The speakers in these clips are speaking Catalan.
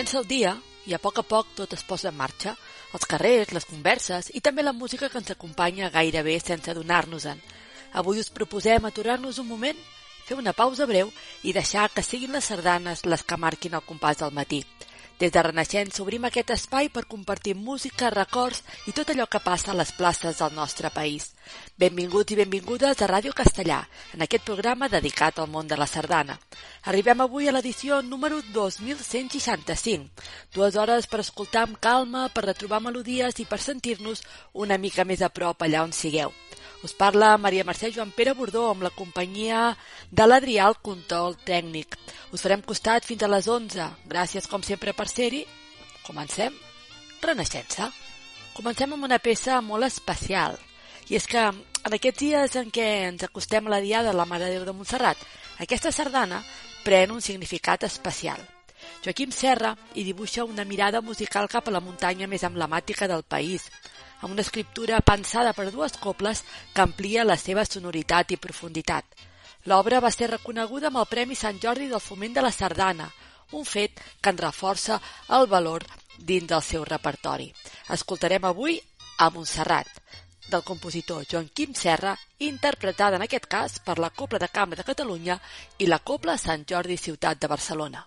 Comença el dia i a poc tot es posa en marxa. Els carrers, les converses i també la música que ens acompanya gairebé sense adonar-nos-en. Avui us proposem aturar-nos un moment, fer una pausa breu i deixar que siguin les sardanes les que marquin el compàs del matí. Des de Renaixença obrim aquest espai per compartir música, records i tot allò que passa a les places del nostre país. Benvinguts i benvingudes a Ràdio Castellà, en aquest programa dedicat al món de la sardana. Arribem avui a l'edició número 2165. 2 hores per escoltar amb calma, per retrobar melodies i per sentir-nos una mica més a prop allà on sigueu. Us parla Maria Mercè Joan Pere Bordó amb la companyia de l'Adrià al control tècnic. Us farem costat fins a les 11. Gràcies com sempre per ser-hi. Comencem Renaixença. Comencem amb una peça molt especial. I és que en aquests dies en què ens acostem a la Diada de la Mare de Déu de Montserrat, aquesta sardana pren un significat especial. Joaquim Serra hi dibuixa una mirada musical cap a la muntanya més emblemàtica del país, amb una escriptura pensada per 2 cobles que amplia la seva sonoritat i profunditat. L'obra va ser reconeguda amb el Premi Sant Jordi del Foment de la Sardana, un fet que en reforça el valor dins del seu repertori. Escoltarem avui a Montserrat, del compositor Joaquim Serra, interpretada en aquest cas per la Cobla de Cambra de Catalunya i la Cobla Sant Jordi Ciutat de Barcelona.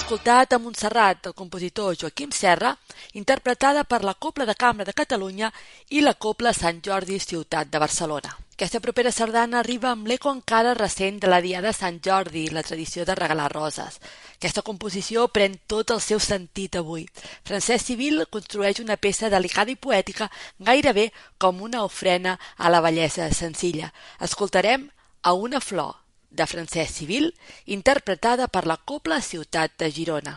escoltat a Montserrat del compositor Joaquim Serra, interpretada per la Cobla de Cambra de Catalunya i la Cobla Sant Jordi Ciutat de Barcelona. Aquesta propera sardana arriba amb l'eco encara recent de la Diada de Sant Jordi, la tradició de regalar roses. Aquesta composició pren tot el seu sentit avui. Francesc Civil construeix una peça delicada i poètica gairebé com una ofrena a la bellesa senzilla. Escoltarem A una flor, de Francesc Civil, interpretada per la Cobla Ciutat de Girona.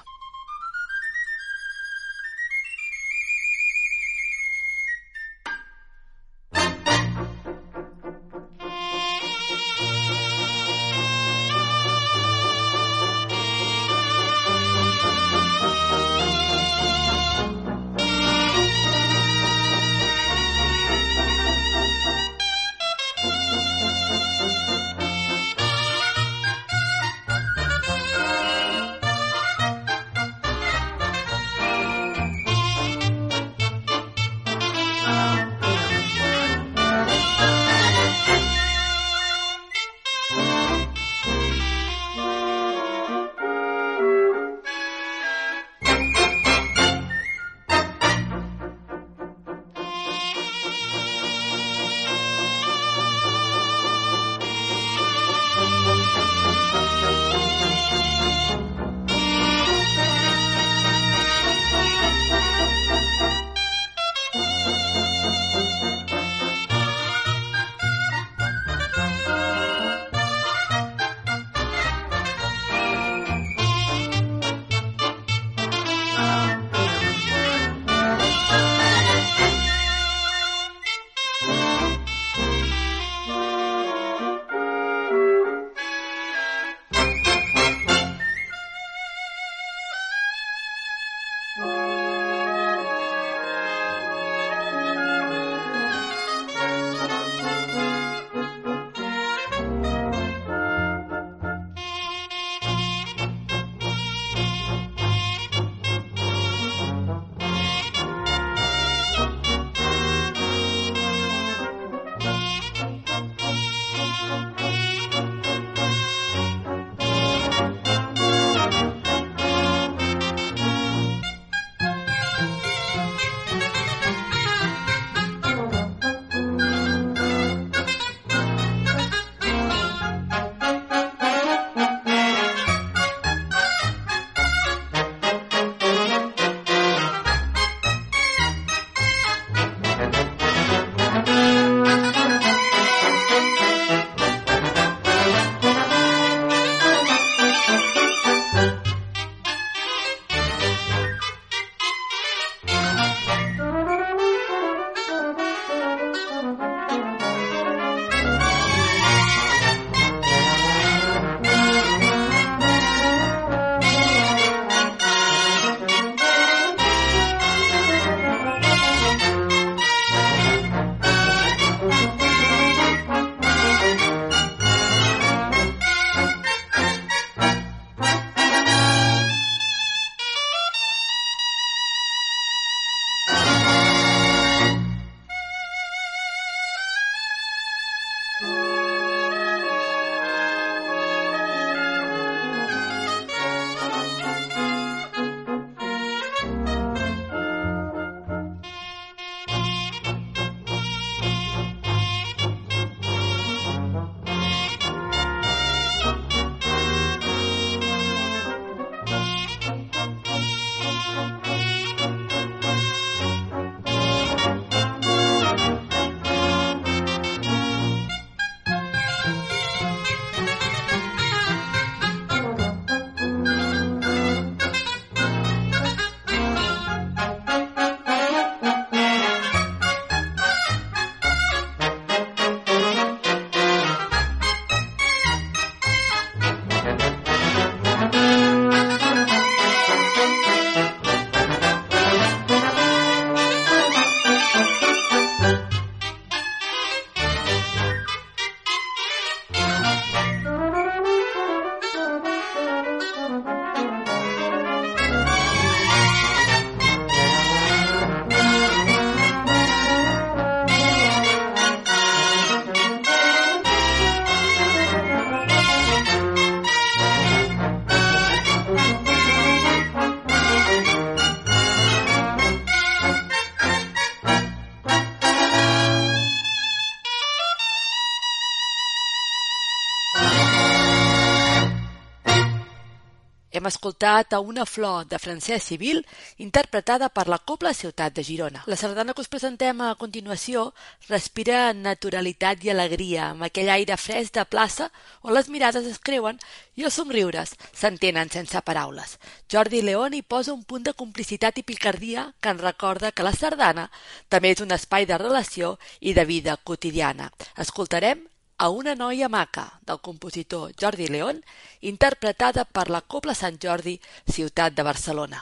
Hem escoltat a Una flor de Francesc Civil, interpretada per la Cobla Ciutat de Girona. La sardana que us presentem a continuació respira naturalitat i alegria, amb aquell aire fresc de plaça on les mirades es creuen i els somriures s'entenen sense paraules. Jordi León hi posa un punt de complicitat i picardia que ens recorda que la sardana també és un espai de relació i de vida quotidiana. Escoltarem A una noia maca, del compositor Jordi León, interpretada per la Cobla Sant Jordi, Ciutat de Barcelona.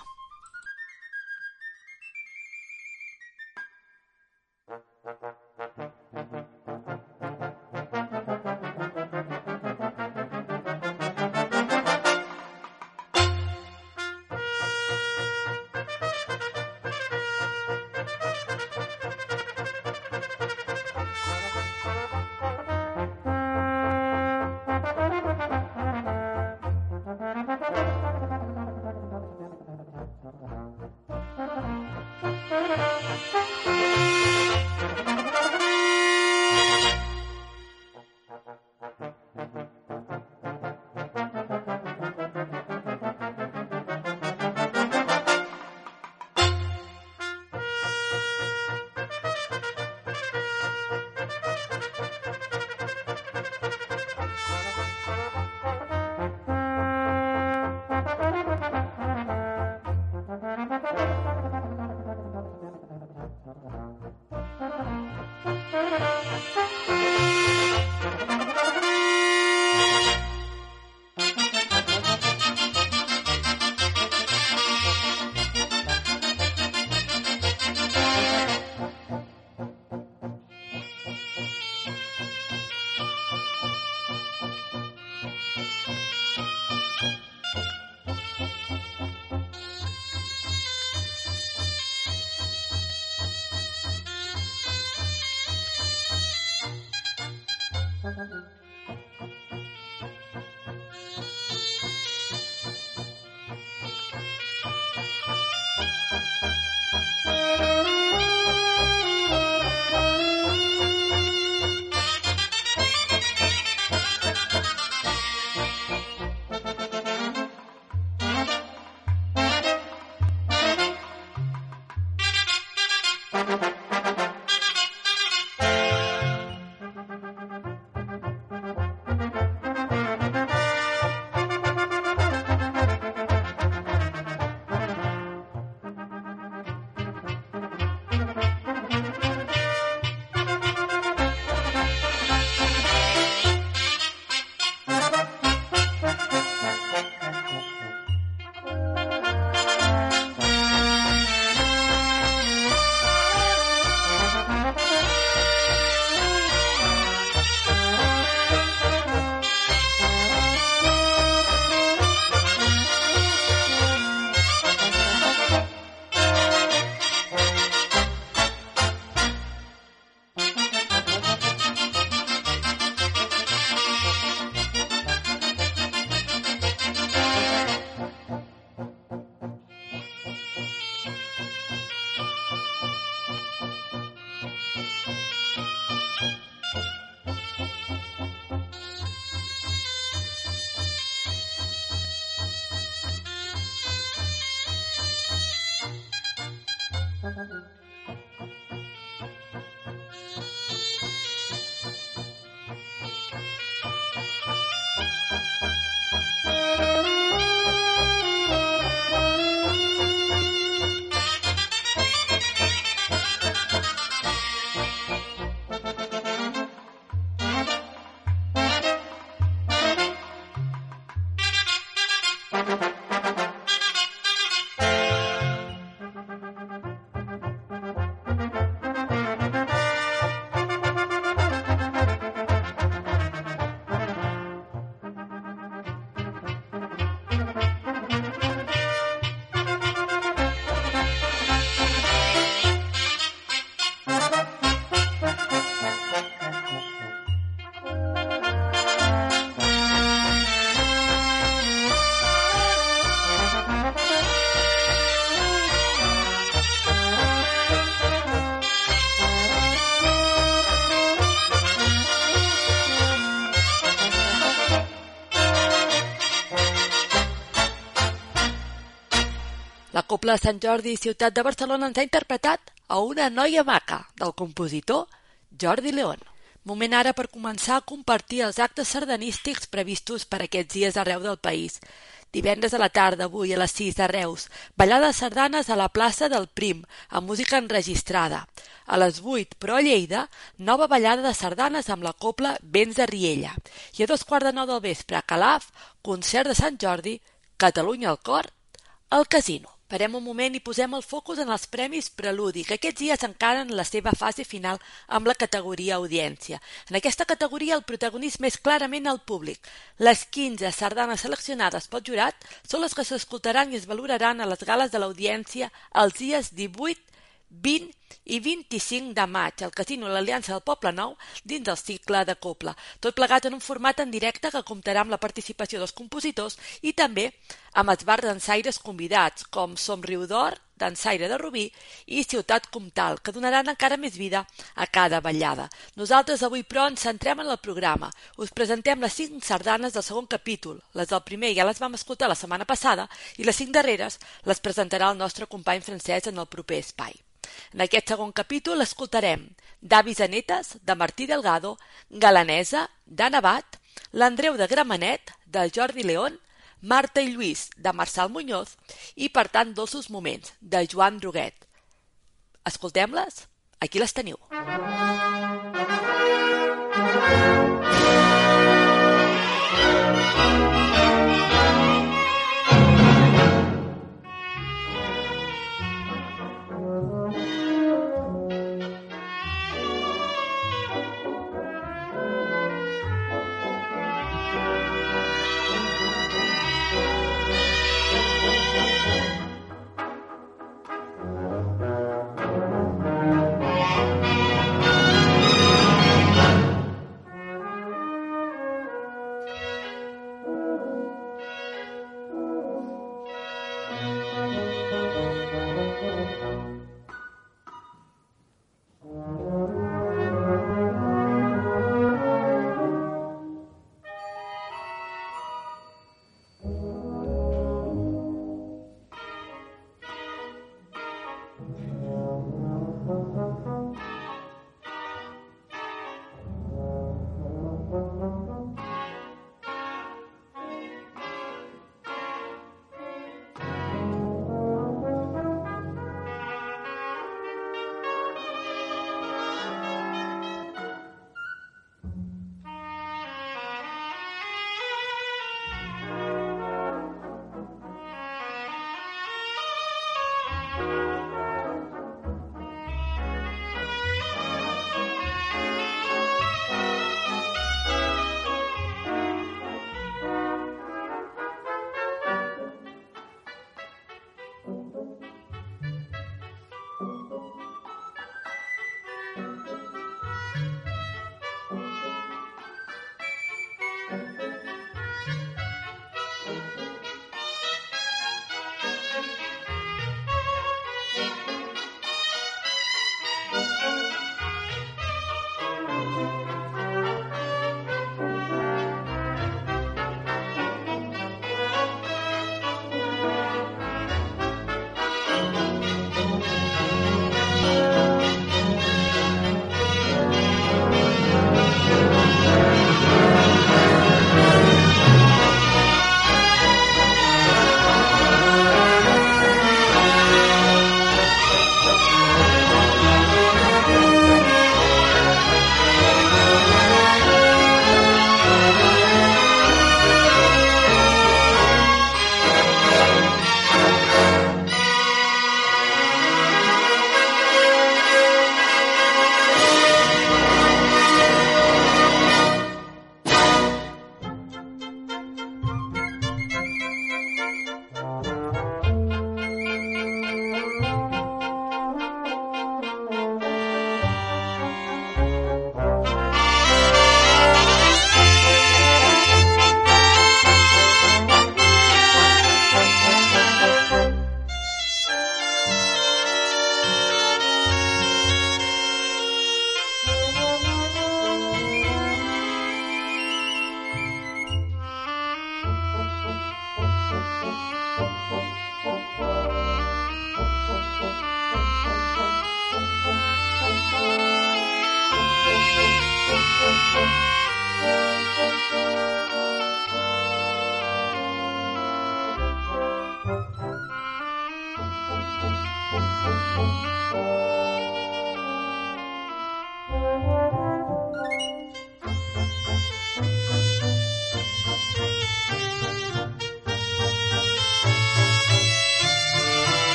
Cobla de Sant Jordi, ciutat de Barcelona, ens ha interpretat a Una noia maca, del compositor Jordi León. Moment ara per començar a compartir els actes sardanístics previstos per aquests dies arreu del país. Divendres a la tarda, avui a les 6 de Reus, ballada de sardanes a la plaça del Prim, amb música enregistrada. A les 8, però a Lleida, nova ballada de sardanes amb la cobla Vents de Riella. I a 2:15 del vespre, a Calaf, concert de Sant Jordi, Catalunya al cor, al Casino. Parem un moment i posem el focus en els Premis Preludi, que aquests dies encaren la seva fase final amb la categoria Audiència. En aquesta categoria el protagonisme és clarament el públic. Les 15 sardanes seleccionades pel jurat són les que s'escoltaran i es valoraran a les gales de l'Audiència els dies 18, 20 i 25 de maig al Casino l'Aliança del Poble Nou dins del cicle de Cobla. Tot plegat en un format en directe que comptarà amb la participació dels compositors i també amb els bars dansaires convidats com Somriu d'Or, Dansaire de Rubí i Ciutat Comtal, que donaran encara més vida a cada ballada. Nosaltres avui, però, ens centrem en el programa. Us presentem les 5 sardanes del segon capítol. Les del primer ja les vam escoltar la setmana passada i les 5 darreres les presentarà el nostre company Francesc en el proper espai. En aquest segon capítol escoltarem D'avis a netes, de Martí Delgado, Galanesa, d'Anna Bat, L'Andreu de Gramenet, de Jordi León, Marta i Lluís, de Marçal Muñoz i, per tant, Dolços moments, de Joan Droguet. Escoltem-les? Aquí les teniu.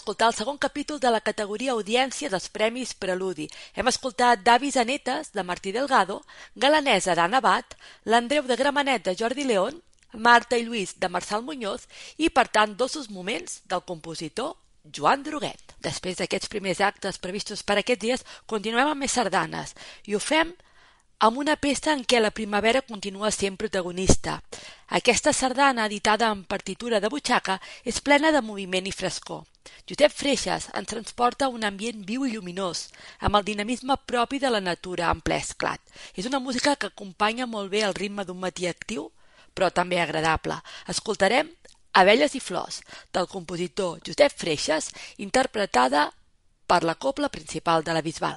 escoltar el segon capítol de la categoria Audiència dels Premis Preludi. Hem escoltat D'avis a netes, de Martí Delgado, Galanesa d'Anna Abad, L'Andreu de Gramenet, de Jordi León, Marta i Lluís, de Marçal Muñoz i, per tant, Dolços moments, del compositor Joan Droguet. Després d'aquests primers actes previstos per aquests dies, continuem amb més sardanes i ho fem amb una peça en què la primavera continua sent protagonista. Aquesta sardana, editada en partitura de butxaca, és plena de moviment i frescor. Josep Freixas ens transporta a un ambient viu i lluminós, amb el dinamisme propi de la natura en ple esclat. És una música que acompanya molt bé el ritme d'un matí actiu, però també agradable. Escoltarem Abelles i flors, del compositor Josep Freixas, interpretada per la cobla principal de la Bisbal.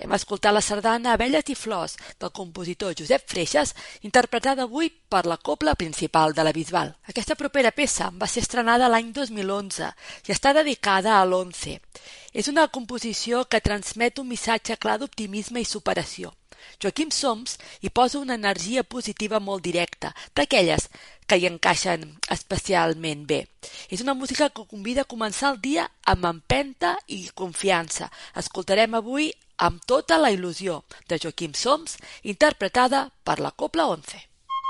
Hem escoltat la sardana Abelles i Flors del compositor Josep Freixas, interpretada avui per la cobla principal de la Bisbal. Aquesta propera peça va ser estrenada l'any 2011 i està dedicada a l'11. És una composició que transmet un missatge clar d'optimisme i superació. Joaquim Soms hi posa una energia positiva molt directa, d'aquelles que hi encaixen especialment bé. És una música que convida a començar el dia amb empenta i confiança. Escoltarem avui Amb tota la il·lusió, de Joaquim Soms, interpretada per la Cobla 11.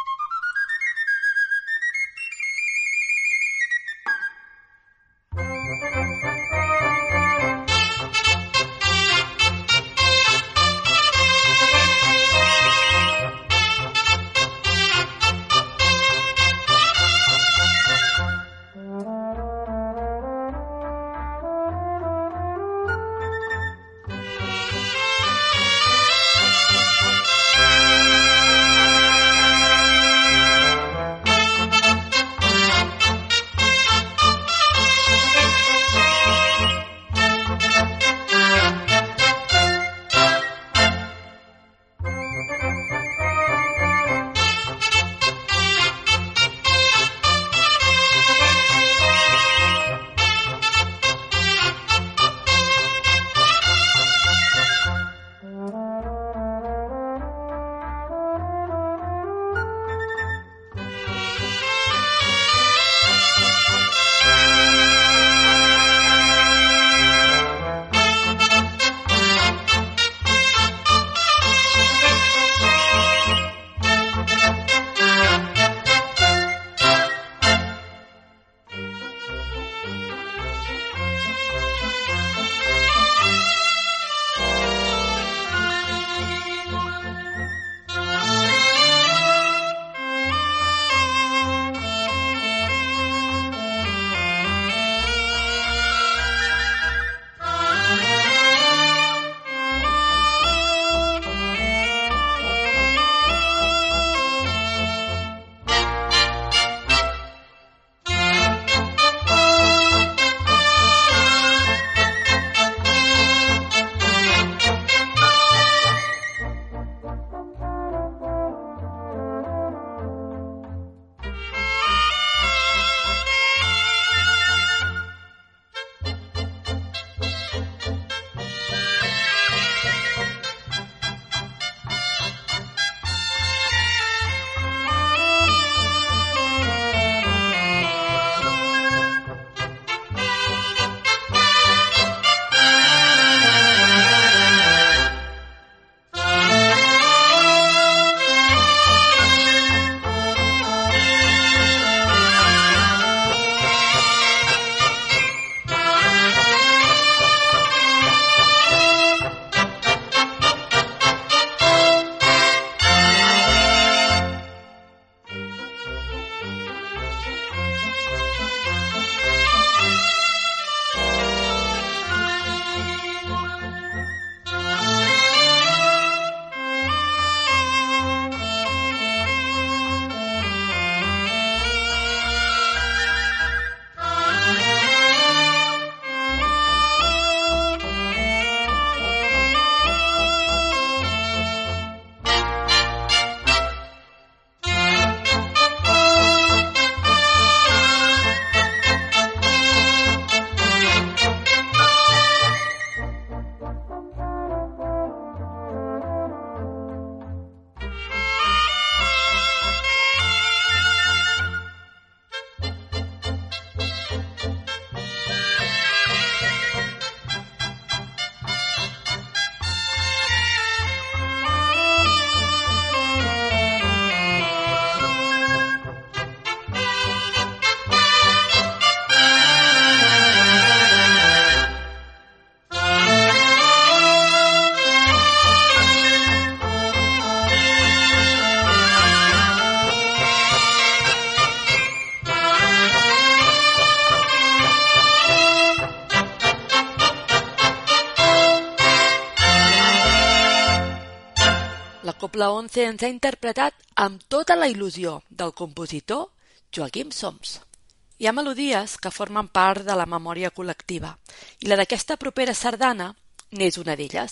Cobla 11 ens ha interpretat Amb tota la il·lusió del compositor Joaquim Soms. Hi ha melodies que formen part de la memòria col·lectiva i la d'aquesta propera sardana n'és una d'elles.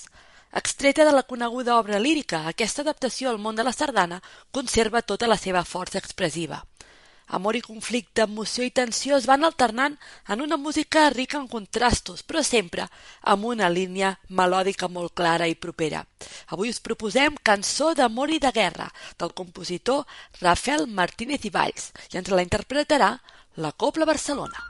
Extreta de la coneguda obra lírica, aquesta adaptació al món de la sardana conserva tota la seva força expressiva. Amor i conflicte, emoció i tensió es van alternant en una música rica en contrastos, però sempre amb una línia melòdica molt clara i propera. Avui us proposem Cançó d'amor i de guerra, del compositor Rafael Martínez i Valls, i ens la interpretarà la Cobla Barcelona.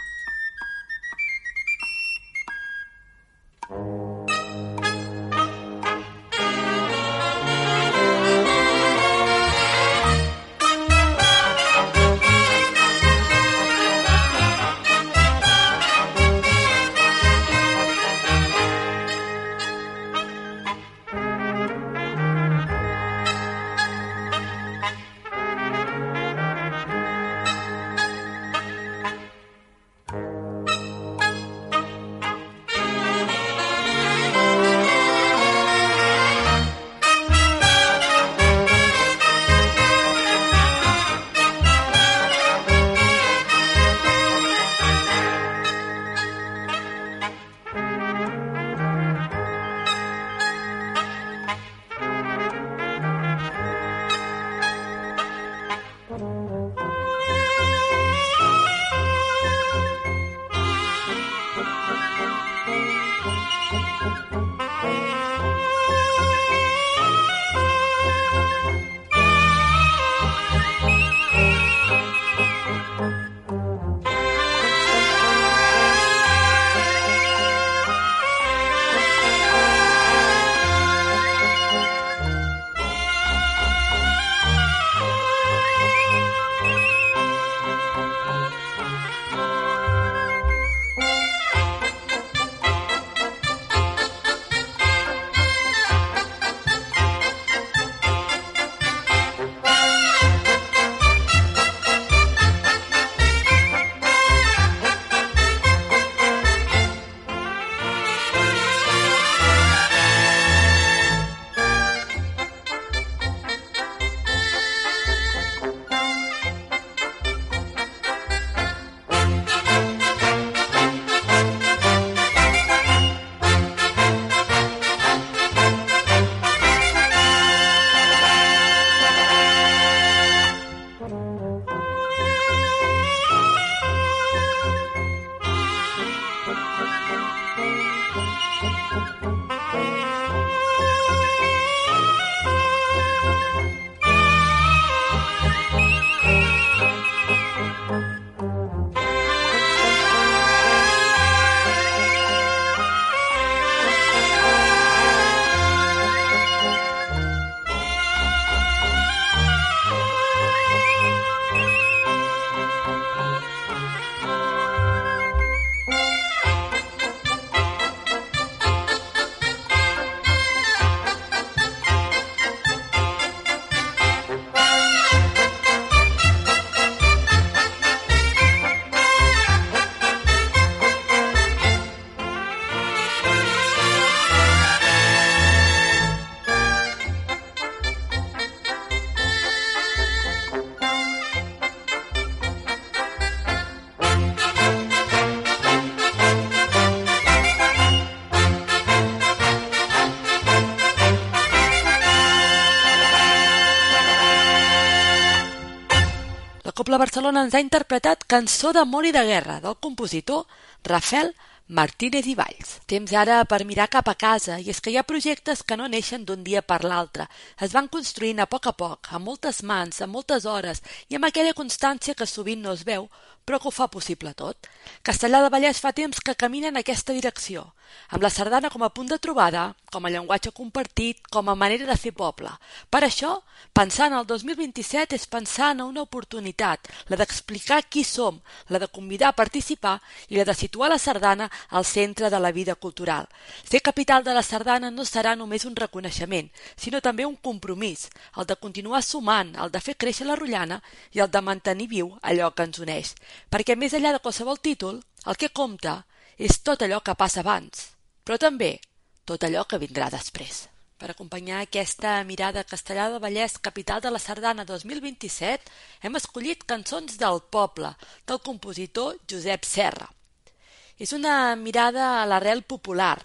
Cobla Barcelona ens ha interpretat Cançó d'amor i de guerra, del compositor Rafael Martínez i Valls. Temps ara per mirar cap a casa, i és que hi ha projectes que no neixen d'un dia per l'altre. Es van construint a poc, amb moltes mans, amb moltes hores i amb aquella constància que sovint no es veu, però que ho fa possible tot. Castellar de Vallès fa temps que camina en aquesta direcció, amb la sardana com a punt de trobada, com a llenguatge compartit, com a manera de fer poble. Per això, pensar en el 2027 és pensar en una oportunitat, la d'explicar qui som, la de convidar a participar i la de situar la sardana al centre de la vida cultural. Ser capital de la sardana no serà només un reconeixement, sinó també un compromís, el de continuar sumant, el de fer créixer la rotllana i el de mantenir viu allò que ens uneix. Perquè més enllà de qualsevol títol, el que compta és tot allò que passa abans, però també tot allò que vindrà després. Per acompanyar aquesta mirada Castellar del Vallès, capital de la sardana 2027, hem escollit Cançons del poble, del compositor Josep Serra. És una mirada a l'arrel popular.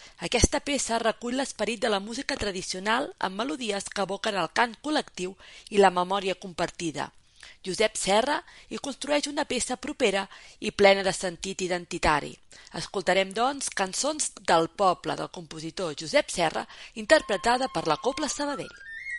Aquesta peça recull l'esperit de la música tradicional amb melodies que evoquen el cant col·lectiu i la memòria compartida. Josep Serra hi construeix una peça propera i plena de sentit identitari. Escoltarem, doncs, Cançons del poble del compositor Josep Serra, interpretada per la Cobla Sabadell.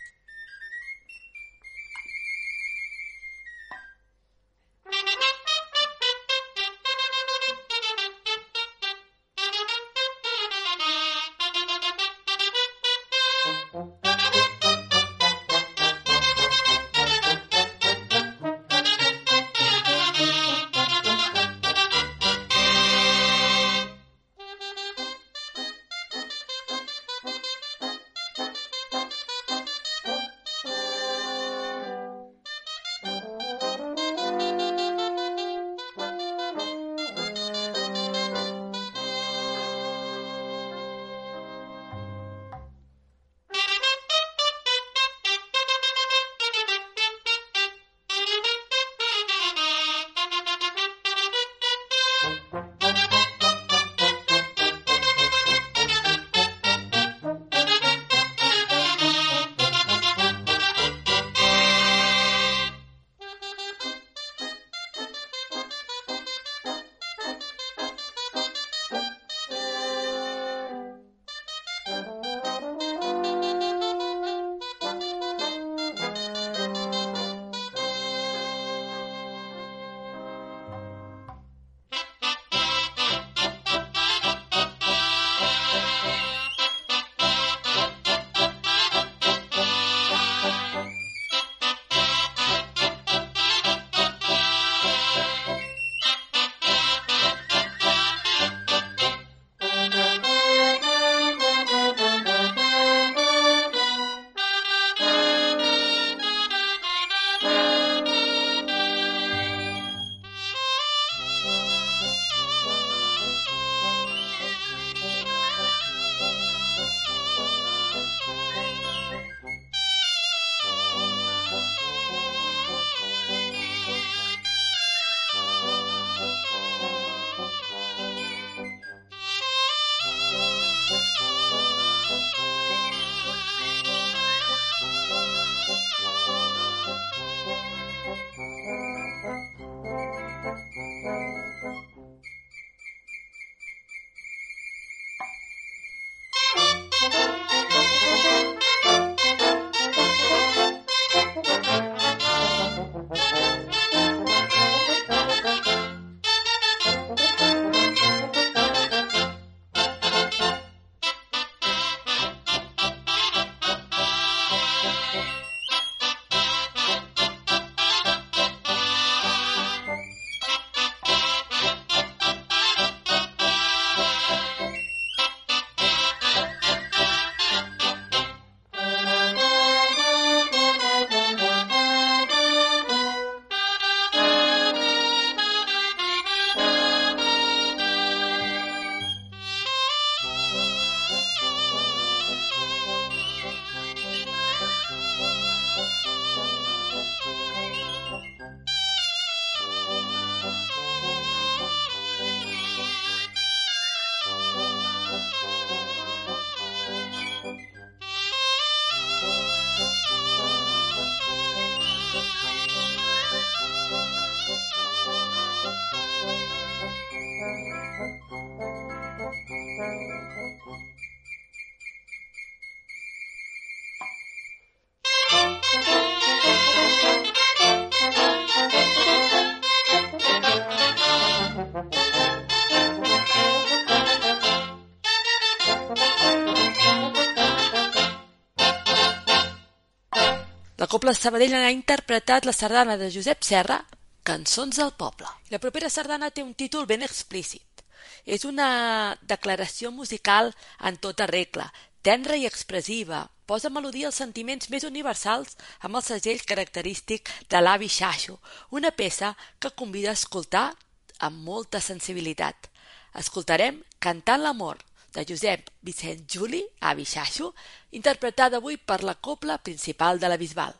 La Cobla Sabadell ha interpretat la sardana de Josep Serra, Cançons del poble. La propera sardana té un títol ben explícit. És una declaració musical en tota regla, tendra i expressiva, posa melodia als sentiments més universals amb el segell característic de l'avi Xaxo, una peça que convida a escoltar amb molta sensibilitat. Escoltarem Cantant l'amor, de Josep Vicent Juli, avi Xaxo, interpretada avui per la Cobla Principal de la Bisbal.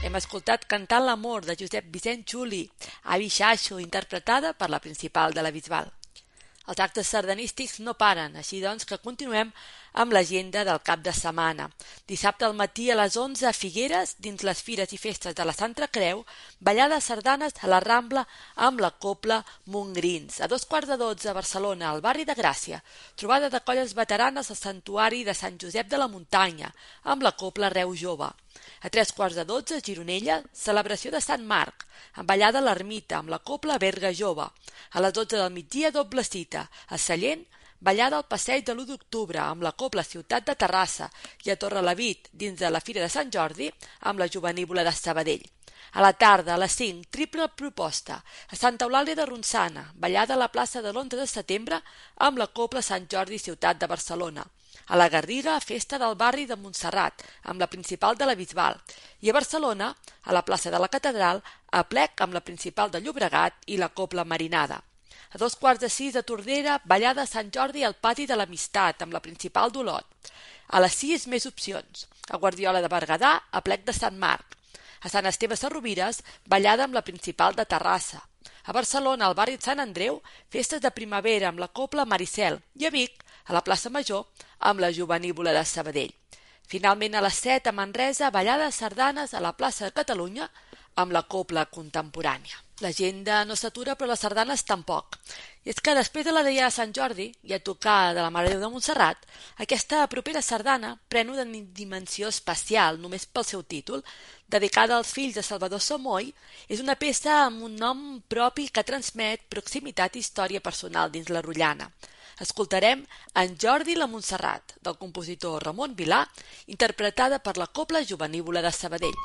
Hem escoltat Cantant l'amor de Josep Vicent Juli, Avi Xaixo, interpretada per la principal de la Bisbal. Els actes sardanístics no paren, així doncs que continuem amb l'agenda del cap de setmana. Dissabte al matí a les 11 a Figueres, dins les fires i festes de la Santa Creu, ballades sardanes a la Rambla amb la Cobla Montgrins. A 11:45 a Barcelona, al barri de Gràcia, trobada de colles veteranes al Santuari de Sant Josep de la Muntanya, amb la Cobla Reu Jove. A 11:45 a Gironella, celebració de Sant Marc, amb ballada a l'Ermita, amb la Cobla Berga Jove. A les 12 del migdia, doble cita. A Sallent, ballada al passeig de l'1 d'octubre, amb la Cobla Ciutat de Terrassa, i a Torrelavit, dins de la Fira de Sant Jordi, amb la Jovenívola de Sabadell. A la tarda, a les 5, triple proposta. A Santa Eulàlia de Ronçana, ballada a la plaça de l'11 de setembre, amb la Cobla Sant Jordi Ciutat de Barcelona. A la Garriga, festa del barri de Montserrat, amb la principal de la Bisbal. I a Barcelona, a la plaça de la Catedral, a plec amb la principal de Llobregat i la Cobla Marinada. A 5:15 a Tordera, ballada a Sant Jordi al pati de l'Amistat, amb la principal d'Olot. A les 6, més opcions. A Guardiola de Berguedà, a plec de Sant Marc. A Sant Esteve Sesrovires, ballada amb la principal de Terrassa. A Barcelona, al barri de Sant Andreu, festes de primavera amb la Cobla Maricel. I a Vic, a la plaça Major, amb la Jovenívola de Sabadell. Finalment, a les 7, a Manresa, ballades sardanes a la plaça de Catalunya amb la Cobla Contemporània. L'agenda no s'atura, però les sardanes tampoc. I és que després de la Diada de Sant Jordi i a tocar de la Mare de Déu de Montserrat, aquesta propera sardana pren una dimensió especial només pel seu títol. Dedicada als fills de Salvador Somoy, és una peça amb un nom propi que transmet proximitat i història personal dins la rotllana. Escoltarem En Jordi la Montserrat, del compositor Ramon Vilà, interpretada per la Cobla Jovenívola de Sabadell.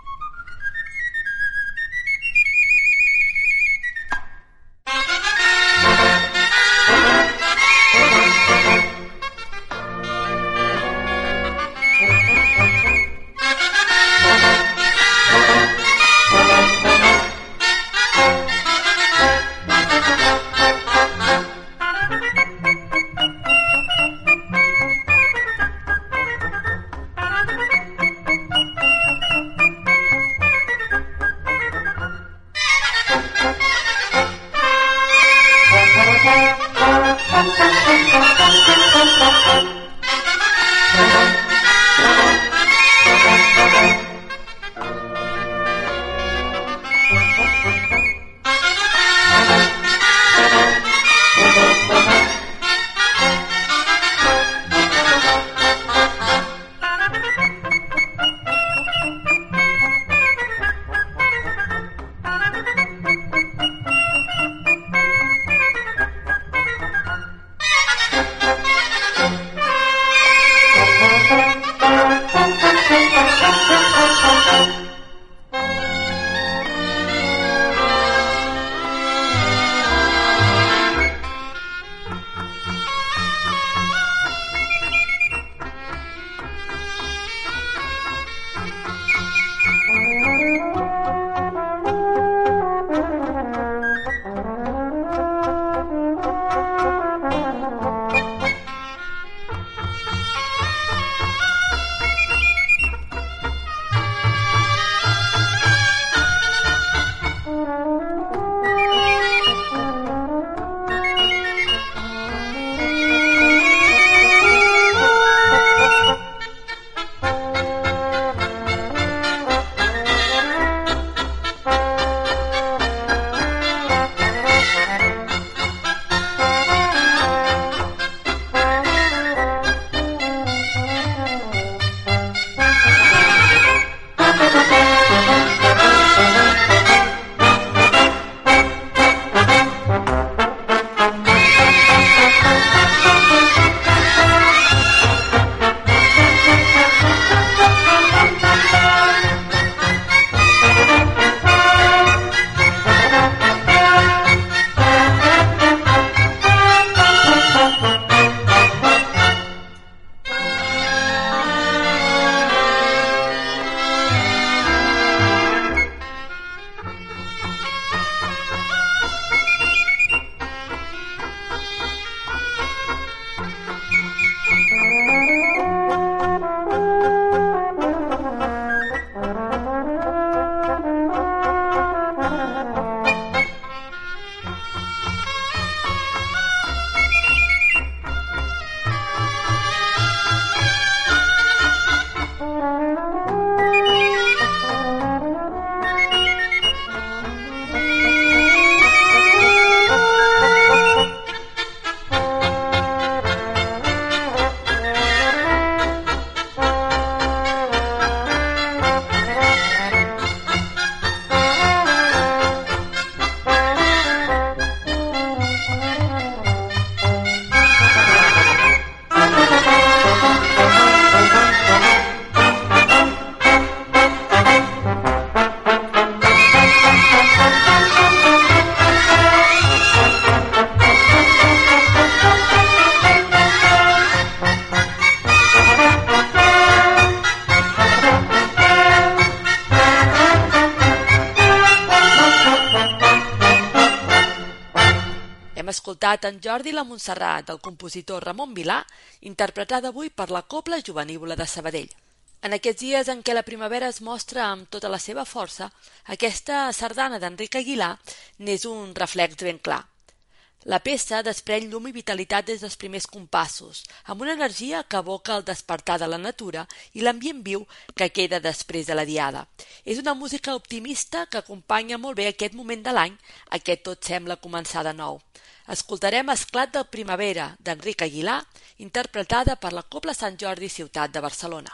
escoltat en Jordi la Montserrat del compositor Ramon Vilà, interpretada avui per la Cobla Jovenívola de Sabadell. En aquests dies en què la primavera es mostra amb tota la seva força, aquesta sardana d'Enric Aguilar n'és un reflex ben clar. La peça desprèn llum i vitalitat des dels primers compassos, amb una energia que evoca el despertar de la natura i l'ambient viu que queda després de la diada. És una música optimista que acompanya molt bé aquest moment de l'any, aquest tot sembla començar de nou. Escoltarem Esclat de primavera, d'Enric Aguilar, interpretada per la Cobla Sant Jordi Ciutat de Barcelona.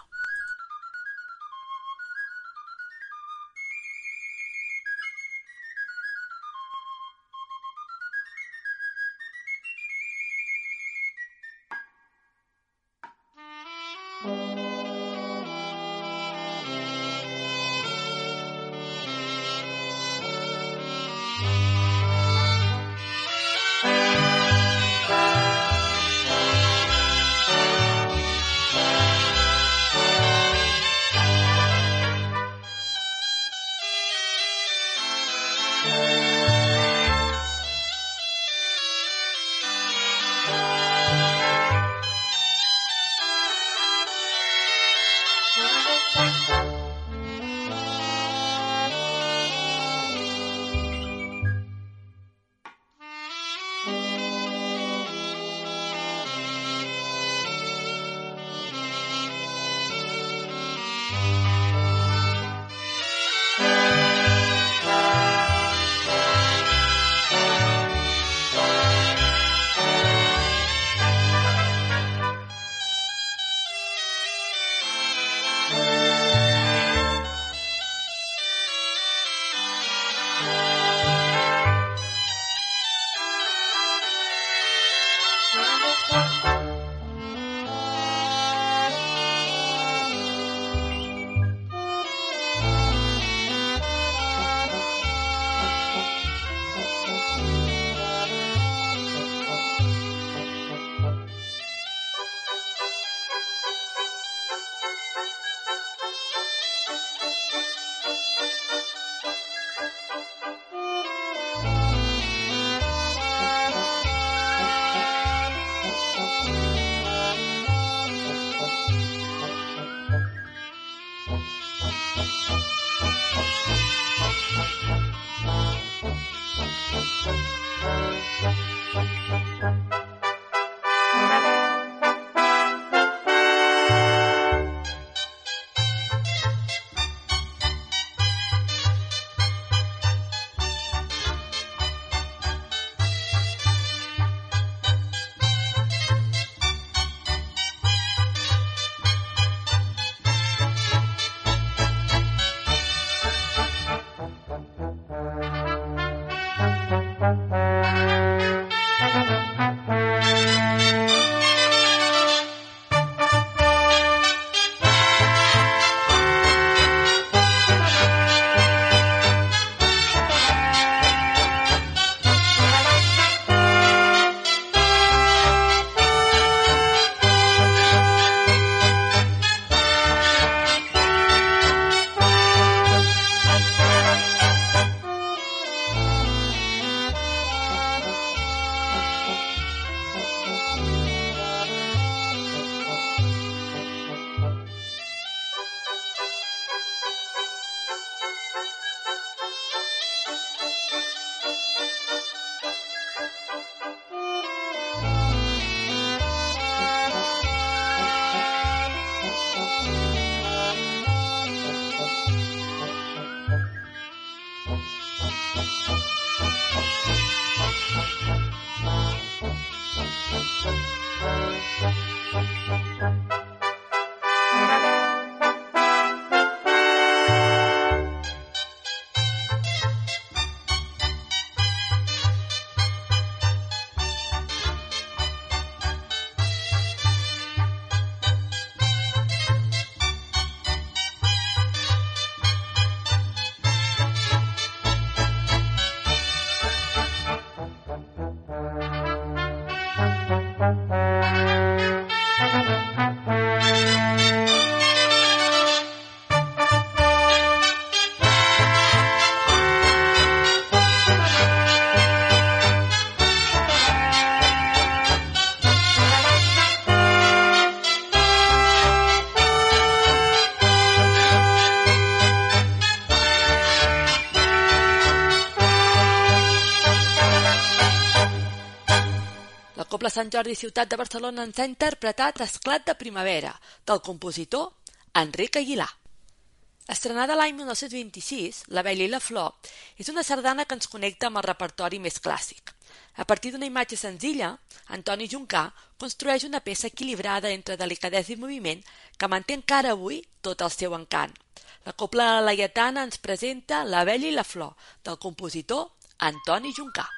Sant Jordi Ciutat de Barcelona ens ha interpretat Esclat de primavera, del compositor Enric Aguilar. Estrenada l'any 1926, La Bella i la Flor és una sardana que ens connecta amb el repertori més clàssic. A partir d'una imatge senzilla, Antoni Juncà construeix una peça equilibrada entre delicadesa i moviment que manté encara avui tot el seu encant. La cobla laietana ens presenta La Bella i la Flor, del compositor Antoni Juncà.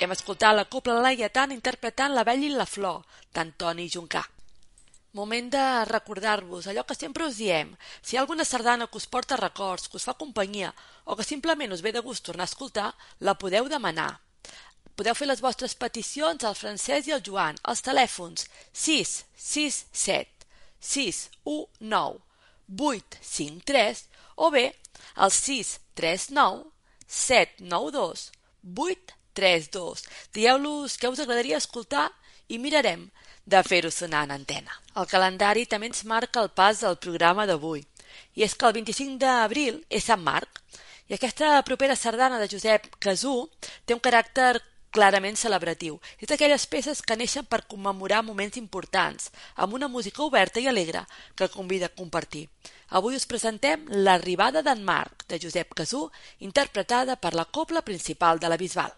hem escoltat la Cobla Laietana interpretant La Bella i la Flor, d'Antoni Juncà. Moment de recordar-vos allò que sempre us diem. Si hi ha alguna sardana que us porta records, que us fa companyia o que simplement us ve de gust tornar a escoltar, la podeu demanar. Podeu fer les vostres peticions al Francesc i al Joan als telèfons 667 619 853 o bé al 639 792 832. Dieu-los què us agradaria escoltar i mirarem de fer-ho sonar en antena. El calendari també ens marca el pas del programa d'avui. I és que el 25 d'abril és Sant Marc i aquesta propera sardana de Josep Casú té un caràcter clarament celebratiu. És d'aquelles peces que neixen per commemorar moments importants, amb una música oberta i alegre que convida a compartir. Avui us presentem l'Arribada d'en Marc, de Josep Casú, interpretada per la Cobla Principal de la Bisbal.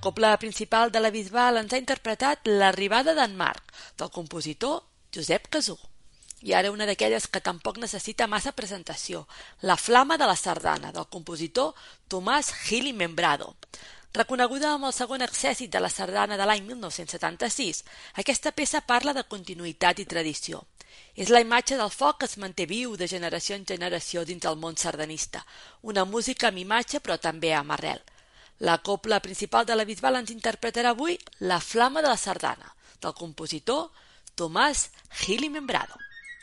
cobla principal de la Bisbal ens ha interpretat L'arribada d'en Marc, del compositor Josep Casú. I ara una d'aquelles que tampoc necessita massa presentació, La flama de la sardana, del compositor Tomàs Gil i Membrado. Reconeguda amb el segon accèssit de la sardana de l'any 1976, aquesta peça parla de continuïtat i tradició. És la imatge del foc que es manté viu de generació en generació dins el món sardanista, una música amb imatge però també amb arrel. La cobla principal de la Bisbal ens interpretarà avui La flama de la sardana, del compositor Tomàs Gil i Membrado.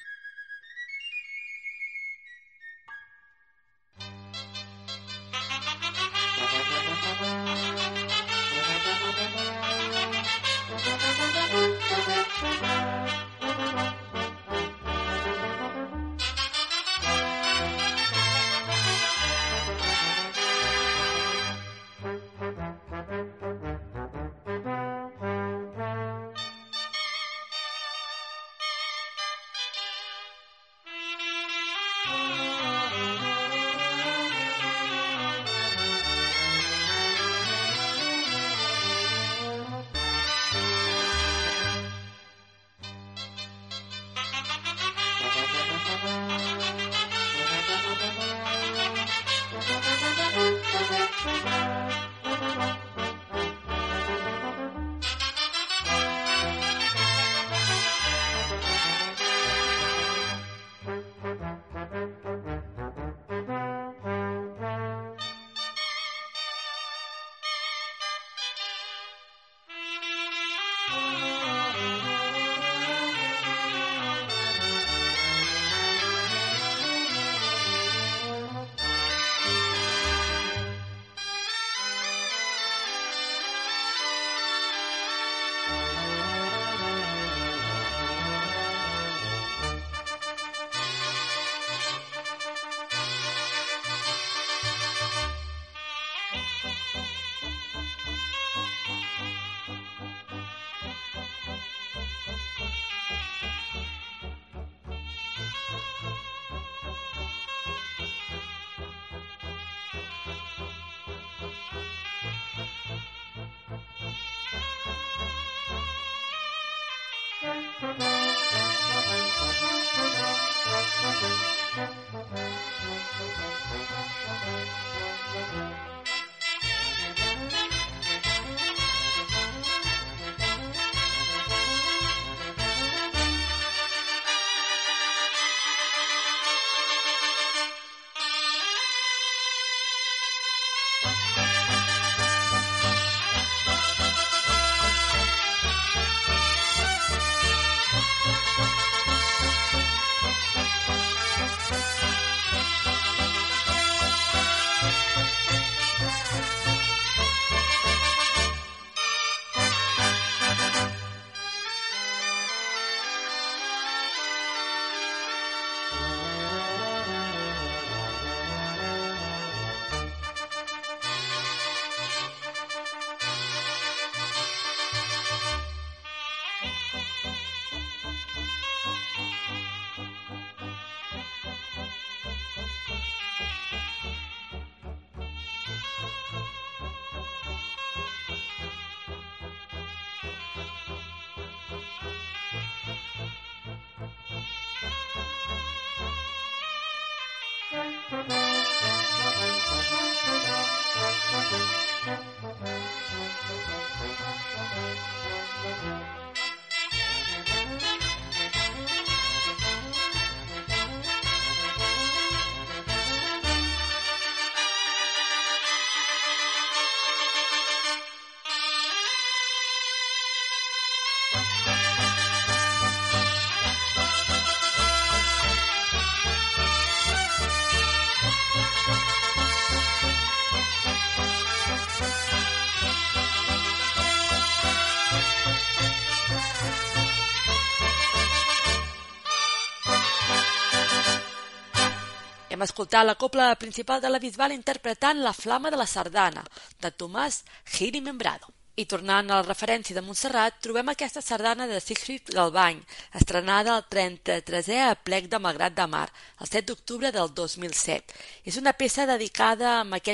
Hem escoltat la cobla principal de la Bisbal interpretant La flama de la sardana, de Tomàs Gil i Membrado. I tornant a la referència de Montserrat, trobem aquesta sardana de Sigfrid Galbany, estrenada el 33è aplec de Malgrat de Mar, el 7 d'octubre del 2007. És una peça dedicada a aquelles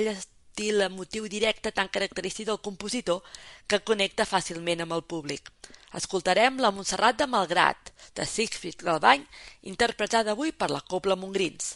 subtil motiu directe tan característic del compositor que connecta fàcilment amb el públic. Escoltarem la Montserrat de Malgrat, de Siegfried Galbany, interpretada avui per la Cobla Mongrins.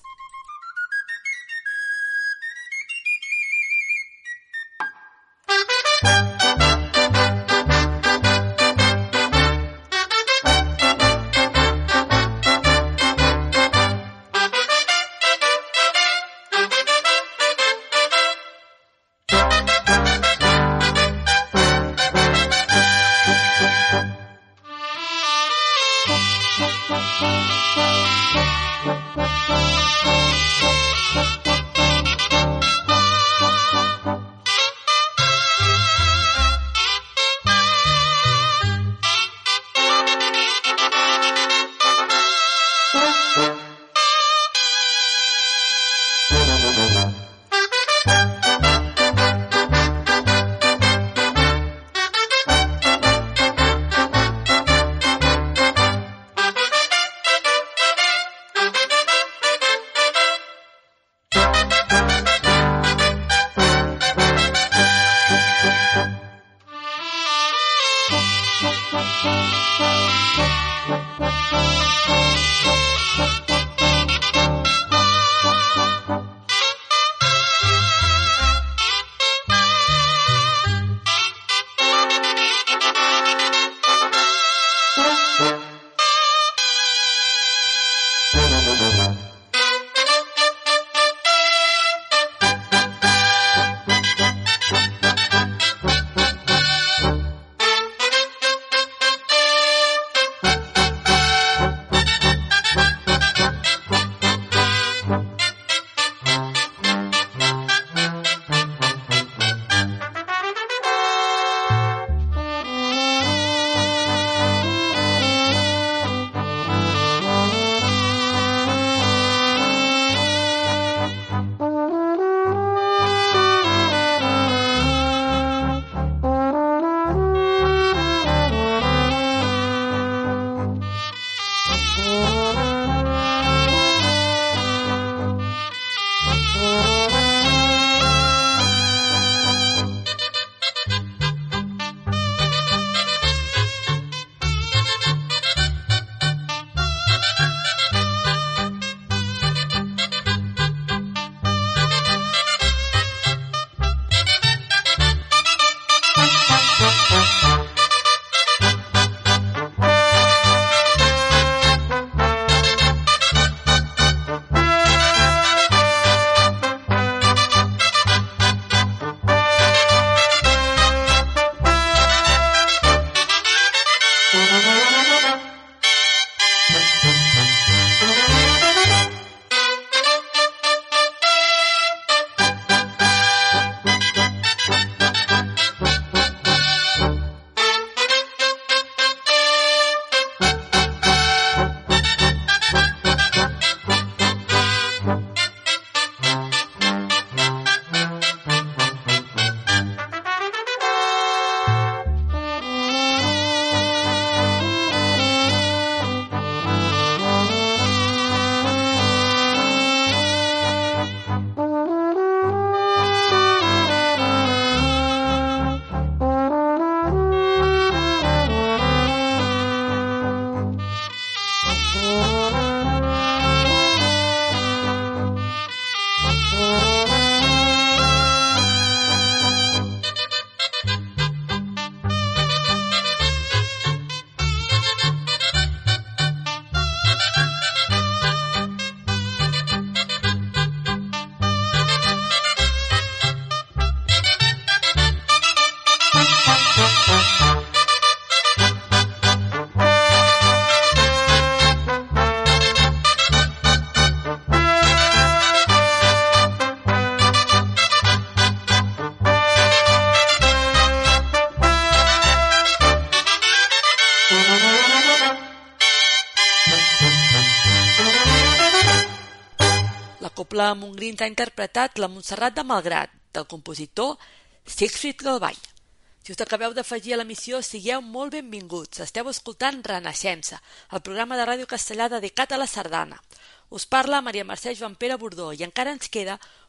Cobla Mongrins ha interpretat la Montserrat de Malgrat, del compositor Siegfried Galbany. Si us acabeu d'afegir a l'emissió, sigueu molt benvinguts. Esteu escoltant Renaixença, el programa de ràdio castellà dedicat a la sardana. Us parla Maria Mercè Joan Pere Bordó i encara ens queda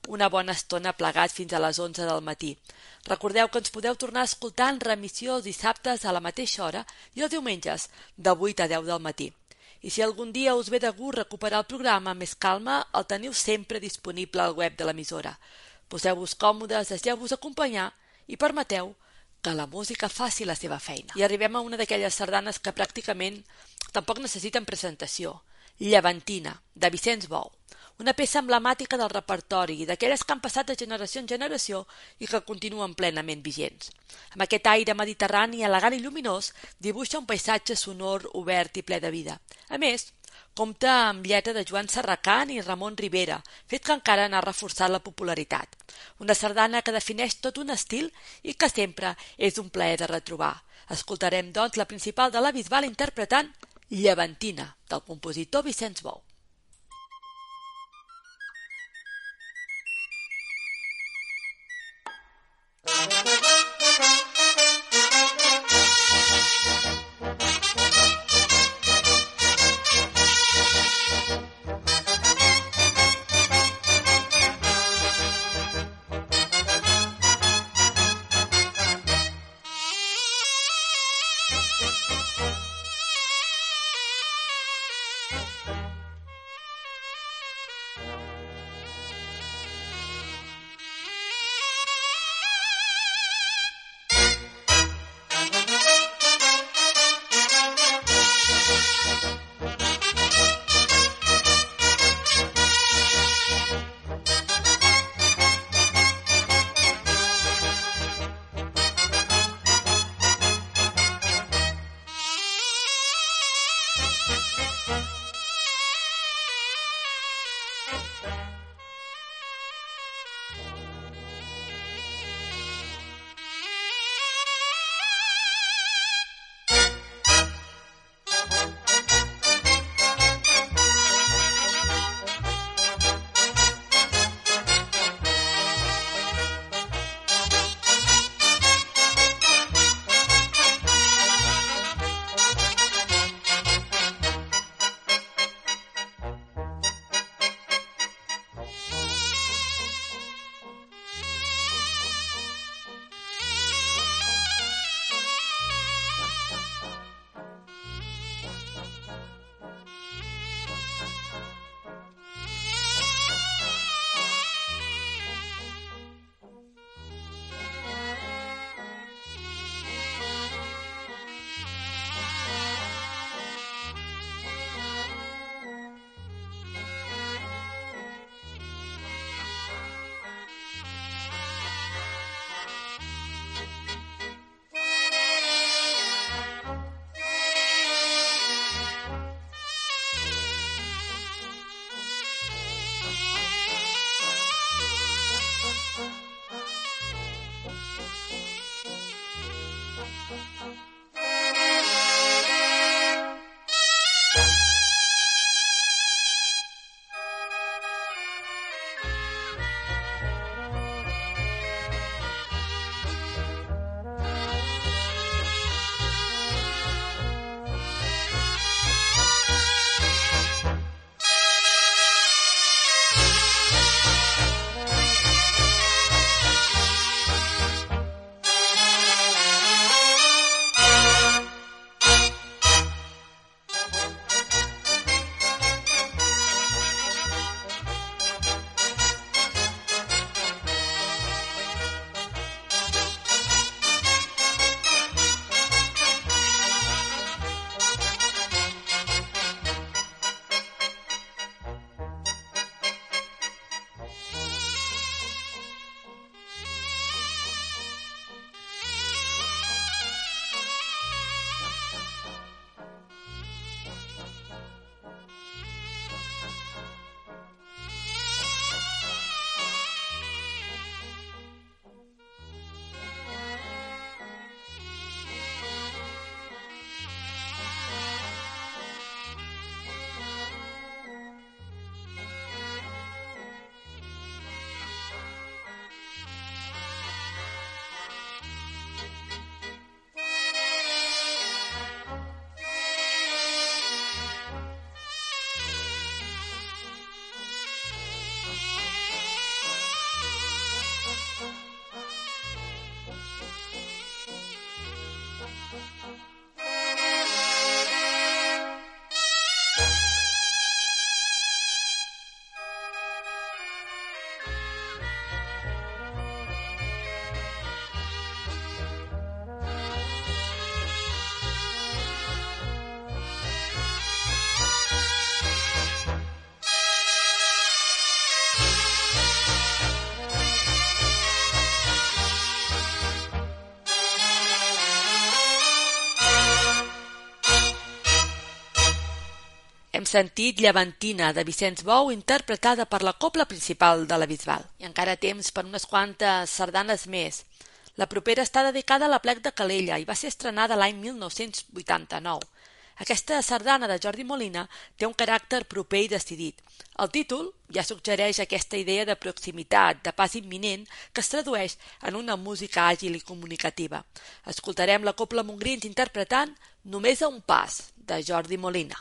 una bona estona plegats fins a les 11 del matí. Recordeu que ens podeu tornar a escoltar en remissió els dissabtes a la mateixa hora i els diumenges de 8 a 10 del matí. I si algun dia us ve de gust recuperar el programa amb més calma, el teniu sempre disponible al web de l'emissora. Poseu-vos còmodes, deixeu-vos acompanyar i permeteu que la música faci la seva feina. I arribem a una d'aquelles sardanes que pràcticament tampoc necessiten presentació. Llevantina, de Vicenç Bou. Una peça emblemàtica del repertori i d'aquelles que han passat de generació en generació i que continuen plenament vigents. Amb aquest aire mediterrani elegant i lluminós dibuixa un paisatge sonor, obert i ple de vida. A més, compta amb lletra de Joan Serracant i Ramon Rivera, fet que encara n'ha reforçat la popularitat. Una sardana que defineix tot un estil i que sempre és un plaer de retrobar. Escoltarem, doncs, la principal de la Bisbal interpretant Llevantina, del compositor Vicenç Bou. sentit Llevantina, de Vicenç Bou, interpretada per la cobla principal de la Bisbal. I encara temps per unes quantes sardanes més. La propera està dedicada a l'Aplec de Calella i va ser estrenada l'any 1989. Aquesta sardana de Jordi Molina té un caràcter proper i decidit. El títol ja suggereix aquesta idea de proximitat, de pas imminent, que es tradueix en una música àgil i comunicativa. Escoltarem la cobla Montgrins interpretant Només a un pas, de Jordi Molina.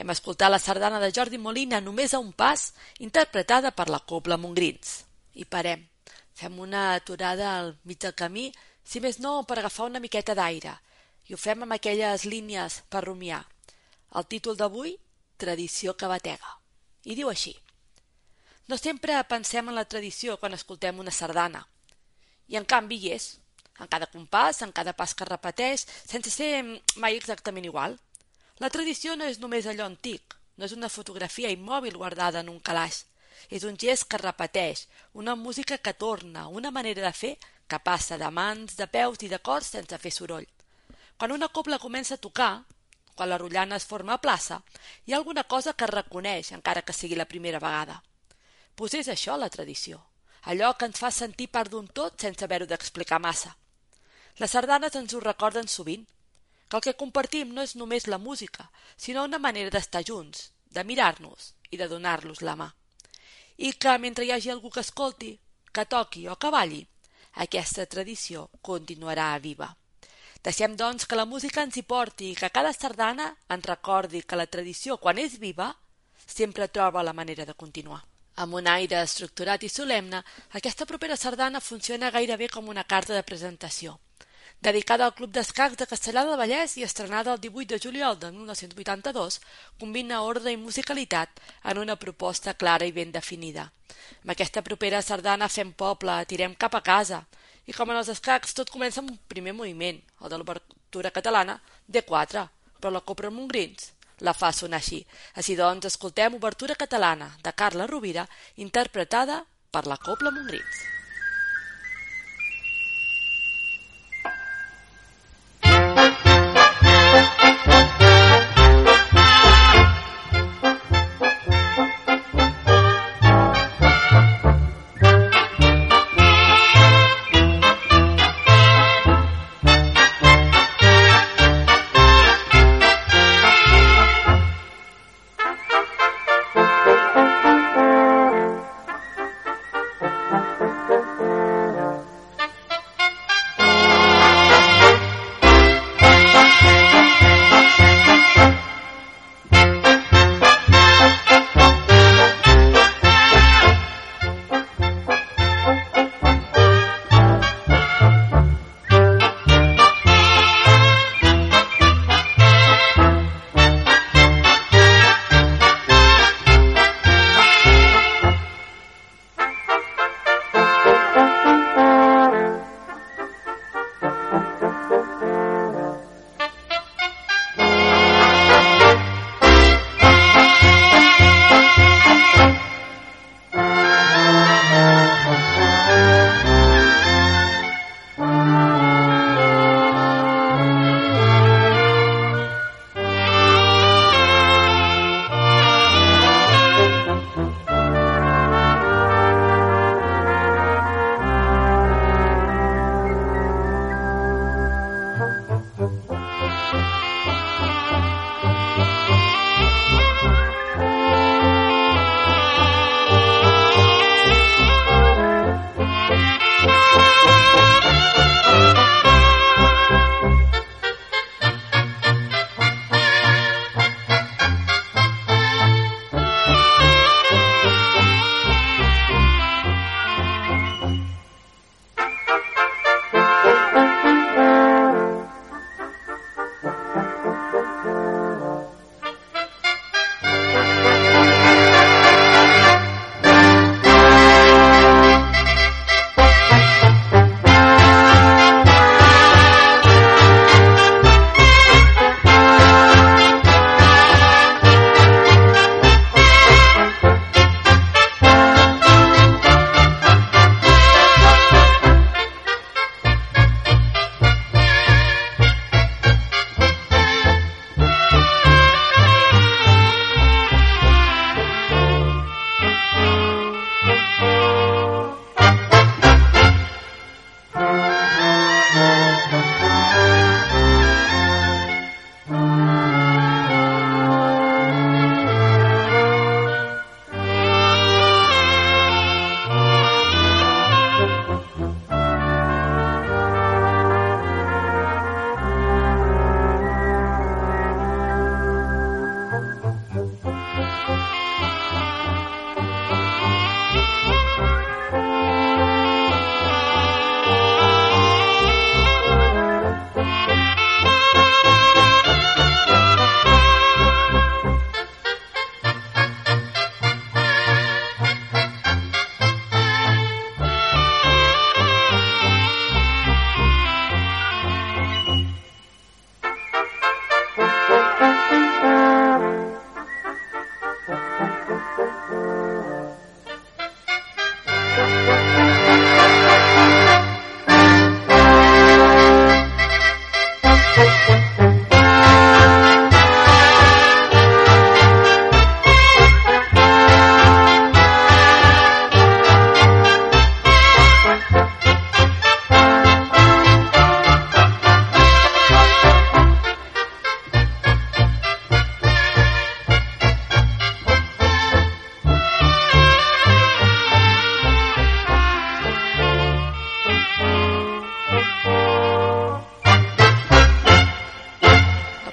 Hem escoltat la sardana de Jordi Molina, Només a un pas, interpretada per la Cobla Montgrins. I parem. Fem una aturada al mig del camí, si més no per agafar una miqueta d'aire, i ho fem amb aquelles línies per rumiar. El títol d'avui, Tradició que batega. I diu així. No sempre pensem en la tradició quan escoltem una sardana, i en canvi hi és, en cada compàs, en cada pas que repeteix, sense ser mai exactament igual. La tradició no és només allò antic, no és una fotografia immòbil guardada en un calaix, és un gest que repeteix, una música que torna, una manera de fer que passa de mans, de peus i de cors sense fer soroll. Quan una cobla comença a tocar, quan la rotllana es forma a plaça, hi ha alguna cosa que es reconeix, encara que sigui la primera vegada. Pues és això la tradició, allò que ens fa sentir part d'un tot sense haver-ho d'explicar massa. Les sardanes ens ho recorden sovint, que el que compartim no és només la música, sinó una manera d'estar junts, de mirar-nos i de donar-los la mà. I que mentre hi hagi algú que escolti, que toqui o que balli, aquesta tradició continuarà viva. Deixem, doncs, que la música ens hi porti i que cada sardana ens recordi que la tradició, quan és viva, sempre troba la manera de continuar. Amb un aire estructurat i solemne, aquesta propera sardana funciona gairebé com una carta de presentació. Dedicada al Club d'Escacs de Castellar del Vallès i estrenada el 18 de juliol de 1982, combina ordre i musicalitat en una proposta clara i ben definida. Amb aquesta propera sardana fem poble, tirem cap a casa, i com en els escacs tot comença amb un primer moviment, el de l'obertura catalana, D4, però la Cobla Montgrins la fa sonar així. Així doncs, escoltem Obertura catalana de Carla Rovira, interpretada per la Cobla Montgrins.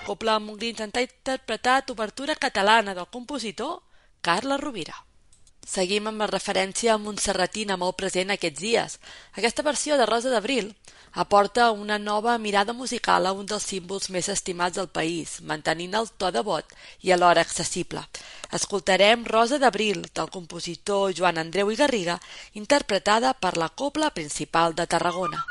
Cobla Montgrins ha interpretat obertura catalana del compositor Carles Rovira. Seguim amb la referència montserratina molt present aquests dies. Aquesta versió de Rosa d'Abril aporta una nova mirada musical a un dels símbols més estimats del país, mantenint el to devot i alhora accessible. Escoltarem Rosa d'Abril, del compositor Joan Andreu i Garriga, interpretada per la Cobla Principal de Tarragona.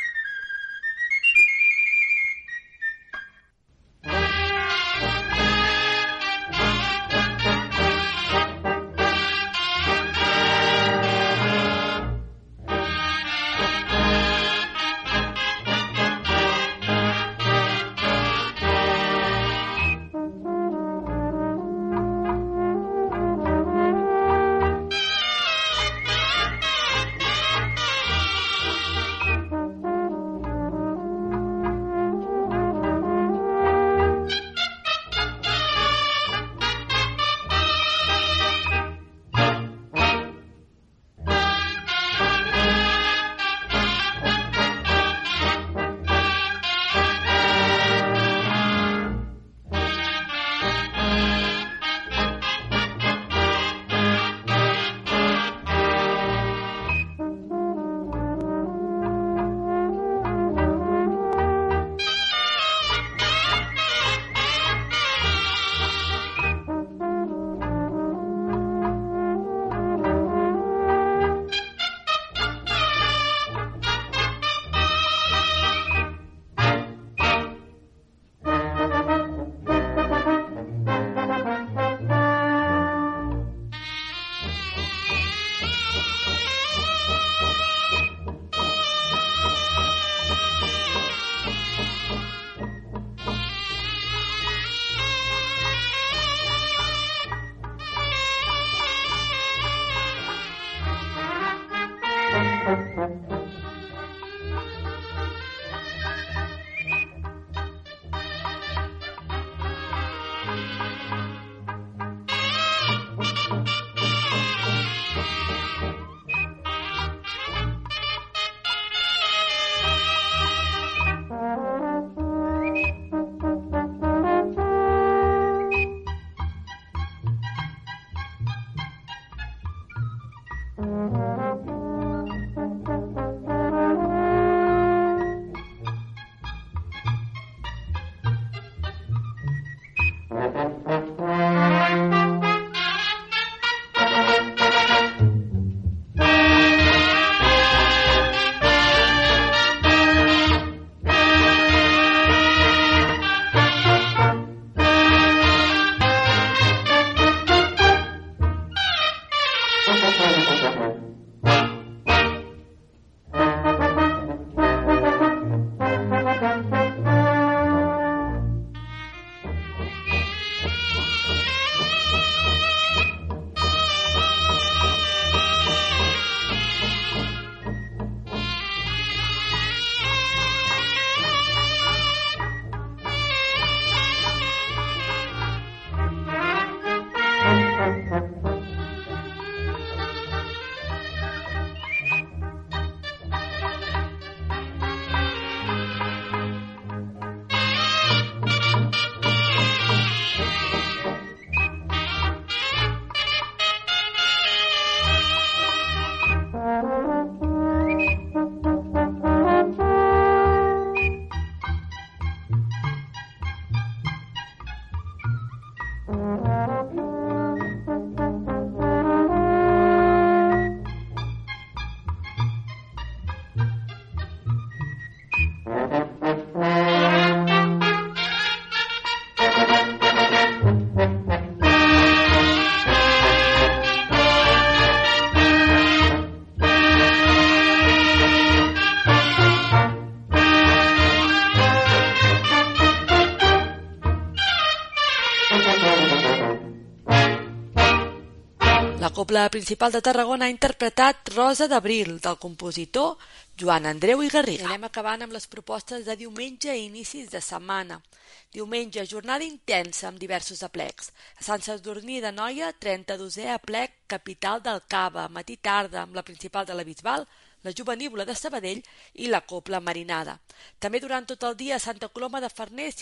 Cobla Principal de Tarragona ha interpretat Rosa d'Abril, del compositor Joan Andreu i Garriga. Anem acabant amb les propostes de diumenge i inicis de setmana. Diumenge, jornada intensa amb diversos aplecs. A Sant Sadurní d'Anoia, 32è aplec Capital del Cava, matí tarda amb la Principal de la Bisbal, la Jovenívola de Sabadell i la Cobla Marinada. També durant tot el dia a Santa Coloma de Farners,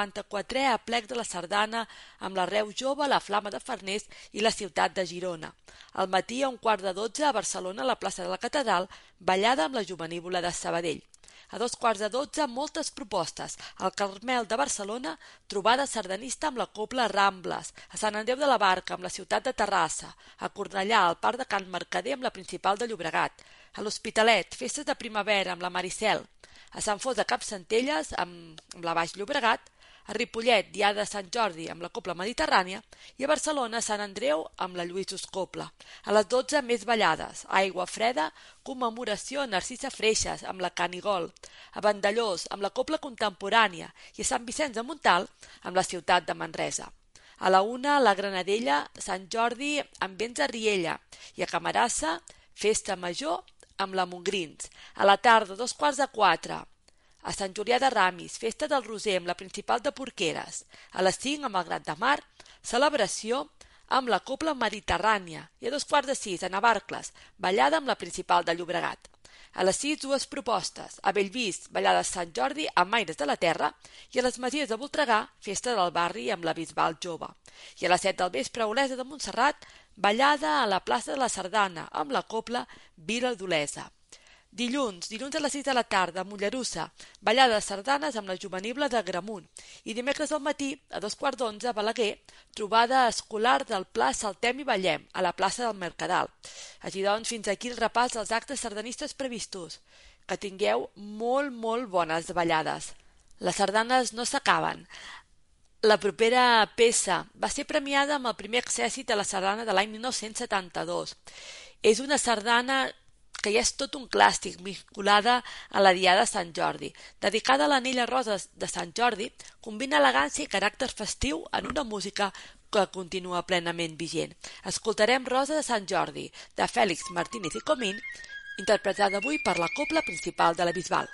54è aplec de la Sardana amb la Reu Jove, la Flama de Farners i la ciutat de Girona. Al matí a 11:45 a Barcelona, a la plaça de la Catedral, ballada amb la Jovenívola de Sabadell. A 11:45, moltes propostes. Al Carmel de Barcelona, trobada sardanista amb la Cobla Rambles. A Sant Andreu de la Barca, amb la ciutat de Terrassa. A Cornellà, al Parc de Can Mercader, amb la Principal de Llobregat. A l'Hospitalet, festes de primavera amb la Maricel. A Sant Fos de Capcentelles, amb la Baix Llobregat. A Ripollet, Diada de Sant Jordi amb la Cobla Mediterrània i a Barcelona, Sant Andreu amb la Lluïsos Cobla. A les 12, més ballades. A Aigua Freda, commemoració a Narcisa Freixas amb la Canigol. A Vandellós, amb la Cobla Contemporània i a Sant Vicenç de Montalt amb la ciutat de Manresa. A la 1, la Granadella, Sant Jordi amb vents a Riella i a Camarassa, festa major amb la Montgrins. A la tarda, 3:45, a Sant Julià de Ramis, festa del Roser amb la Principal de Porqueres. A les 5, a Malgrat de Mar, celebració amb la Cobla Mediterrània. I a 2:45, a Navarcles, ballada amb la Principal de Llobregat. A les 6, dues propostes. A Bellvís, ballada de Sant Jordi amb Aires de la Terra i a les Masies de Voltregà, festa del barri amb la Bisbal Jove. I a les 7 del vespre, a Olesa de Montserrat, ballada a la plaça de la Sardana amb la Cobla Vila d'Olesa. Dilluns a les 6 de la tarda, a Mollerussa, ballada de sardanes amb la Jovenívola de Gramunt. I dimecres al matí, a 2:15, a Balaguer, trobada escolar del Pla Saltem i Ballem, a la plaça del Mercadal. Així doncs, fins aquí el repàs dels actes sardanistes previstos. Que tingueu molt bones ballades. Les sardanes no s'acaben. La propera peça va ser premiada amb el primer accèssit a la sardana de l'any 1972. És una sardana que ja és tot un clàssic, vinculada a la Diada de Sant Jordi. Dedicada a l'Anella Rosa de Sant Jordi, combina elegància i caràcter festiu en una música que continua plenament vigent. Escoltarem Rosa de Sant Jordi, de Fèlix Martínez i Comín, interpretada avui per la Cobla Principal de la Bisbal.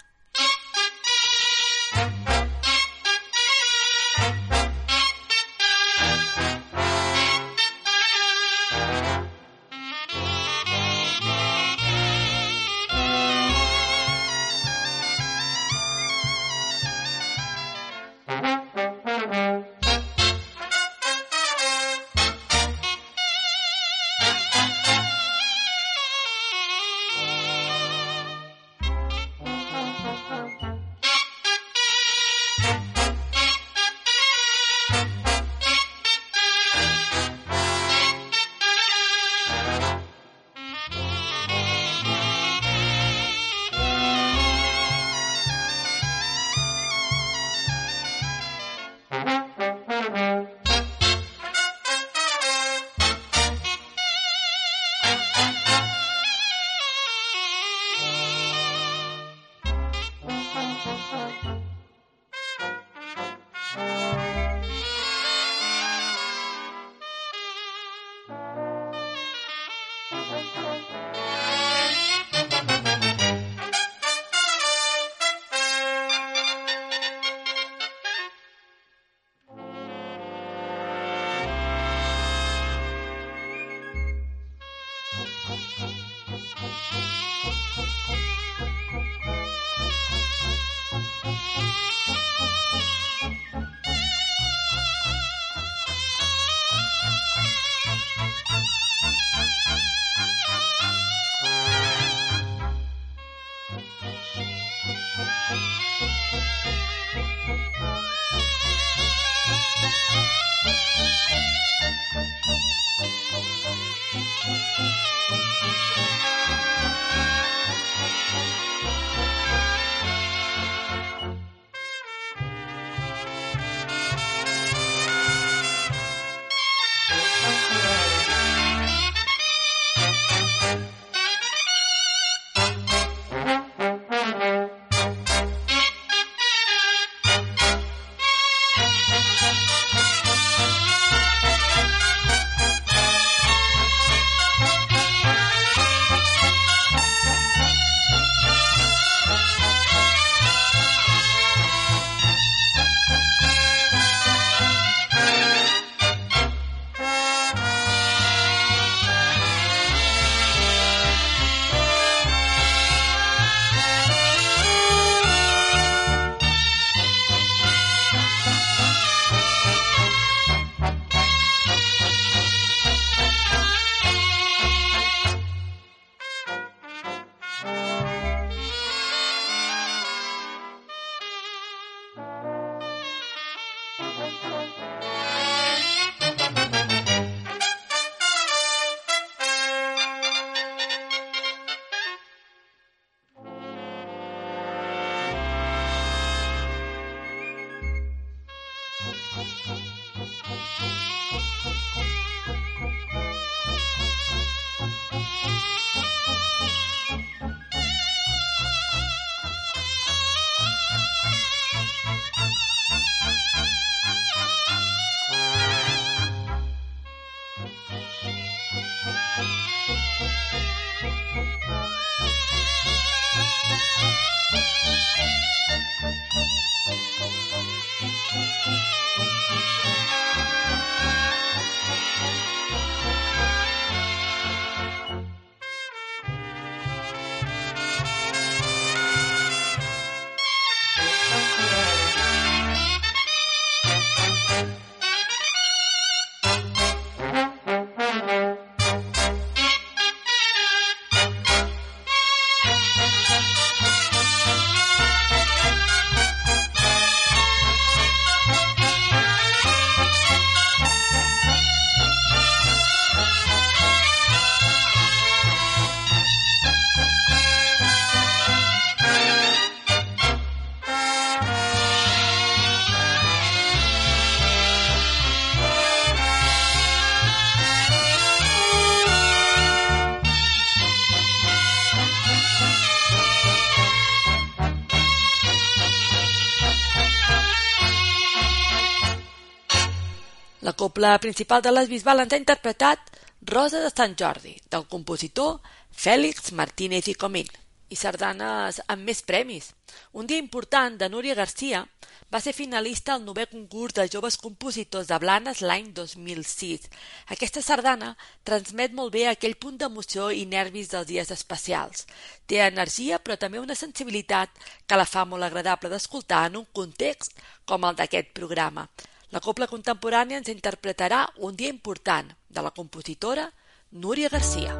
La cobla principal de les Bisbal ens ha interpretat Rosa de Sant Jordi, del compositor Fèlix Martínez i Comín, i sardanes amb més premis. Un dia important de Núria Garcia va ser finalista al 9è concurs de joves compositors de Blanes l'any 2006. Aquesta sardana transmet molt bé aquell punt d'emoció i nervis dels dies especials. Té energia però també una sensibilitat que la fa molt agradable d'escoltar en un context com el d'aquest programa. La cobla contemporània ens interpretarà Un dia important, de la compositora Núria Garcia.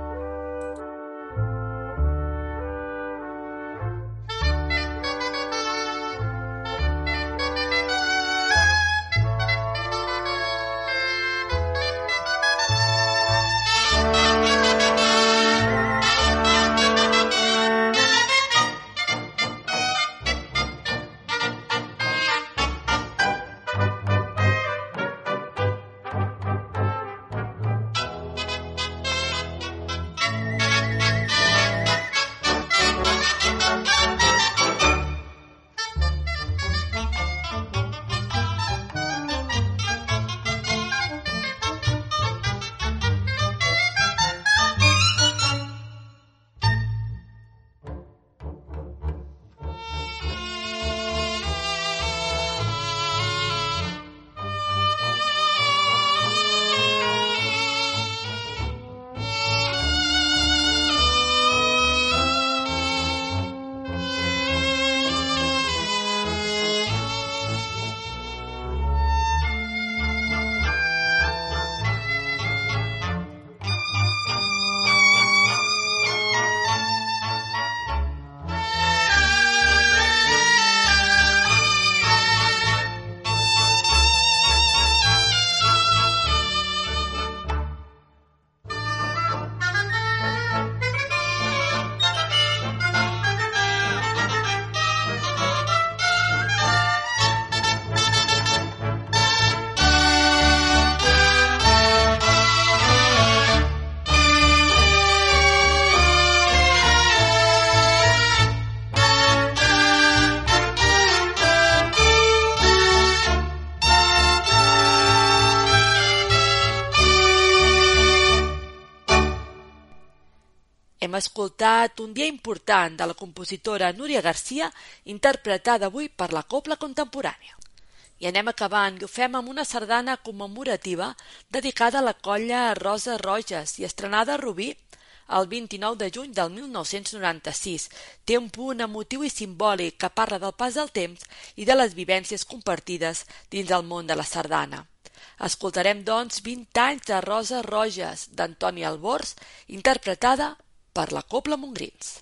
Hem escoltat Un dia important de la compositora Núria Garcia, interpretada avui per la cobla contemporània. I anem acabant i ho fem amb una sardana commemorativa dedicada a la colla Rosa Roges i estrenada a Rubí el 29 de juny del 1996. Té un punt emotiu i simbòlic que parla del pas del temps i de les vivències compartides dins el món de la sardana. Escoltarem, doncs, 20 anys de Rosa Roges, d'Antoni Albors, interpretada per la cobla Montgrins.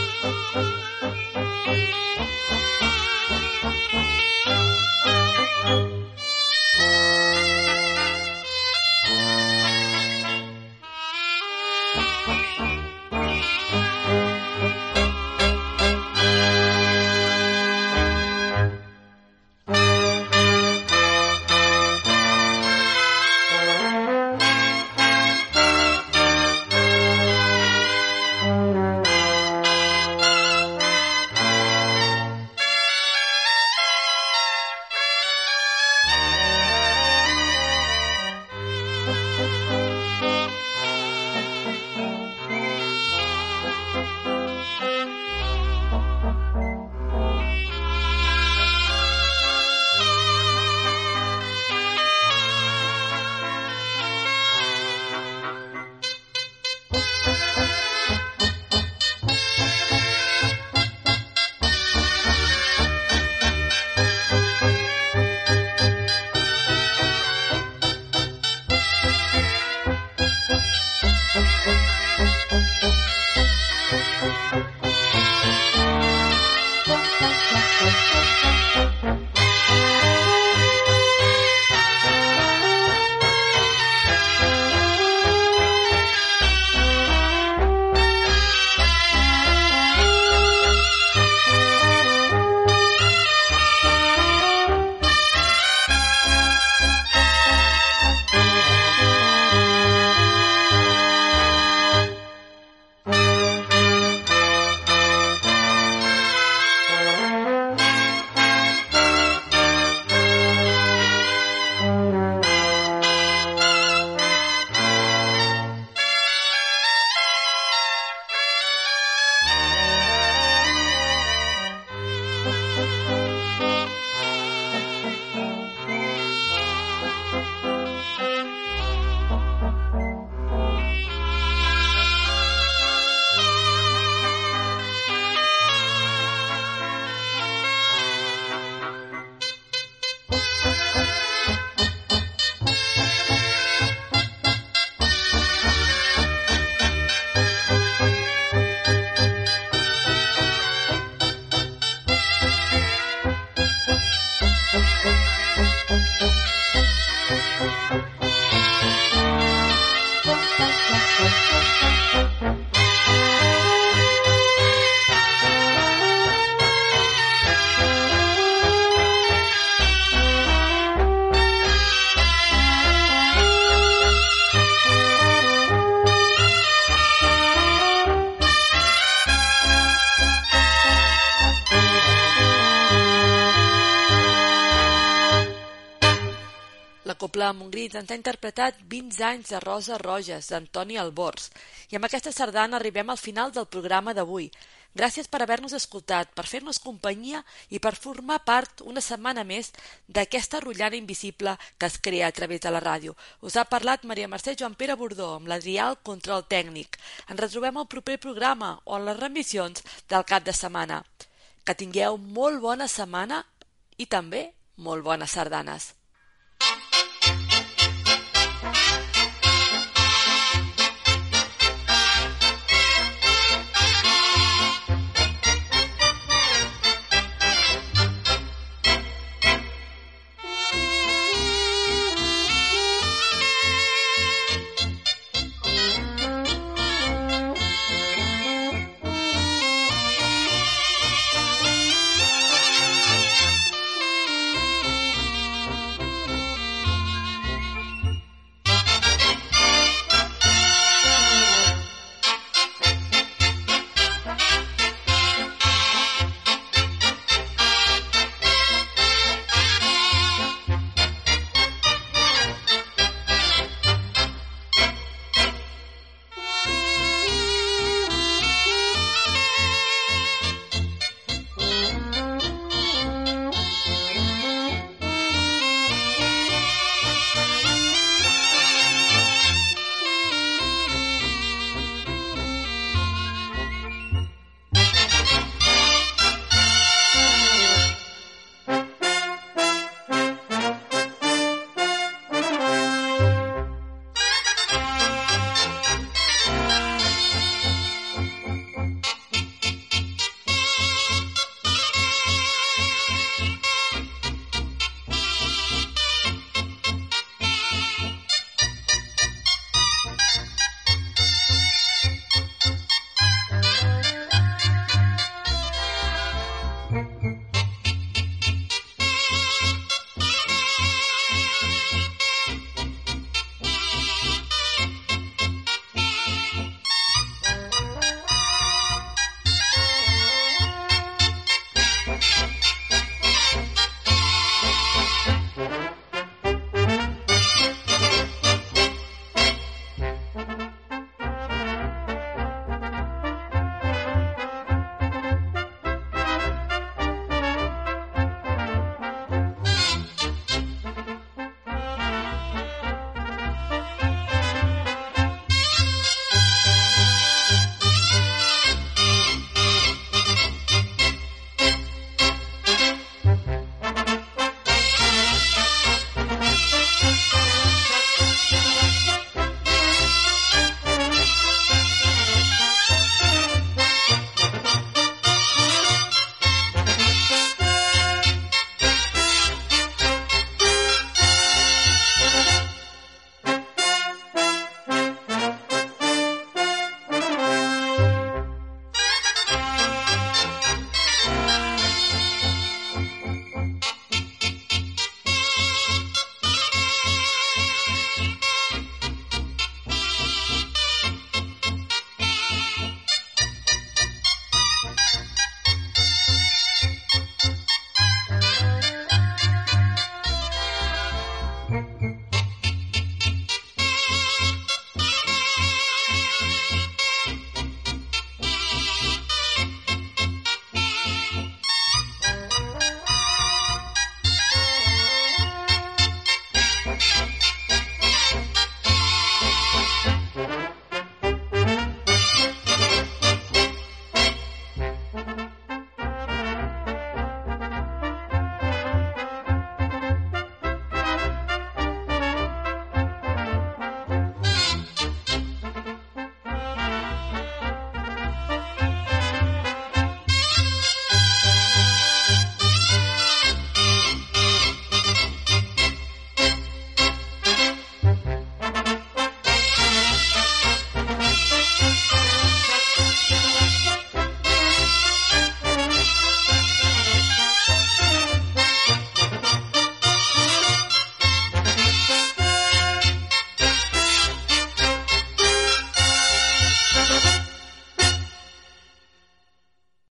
Copla de Montgrís ens ha interpretat 20 anys de Rosa Roges, d'Antoni Albors. I amb aquesta sardana arribem al final del programa d'avui. Gràcies per haver-nos escoltat, per fer-nos companyia i per formar part una setmana més d'aquesta rotllana invisible que es crea a través de la ràdio. Us ha parlat Maria Mercè Joan Pere Bordó, amb l'Adrià al control tècnic. Ens retrobem al proper programa o en les remissions del cap de setmana. Que tingueu molt bona setmana i també molt bones sardanes.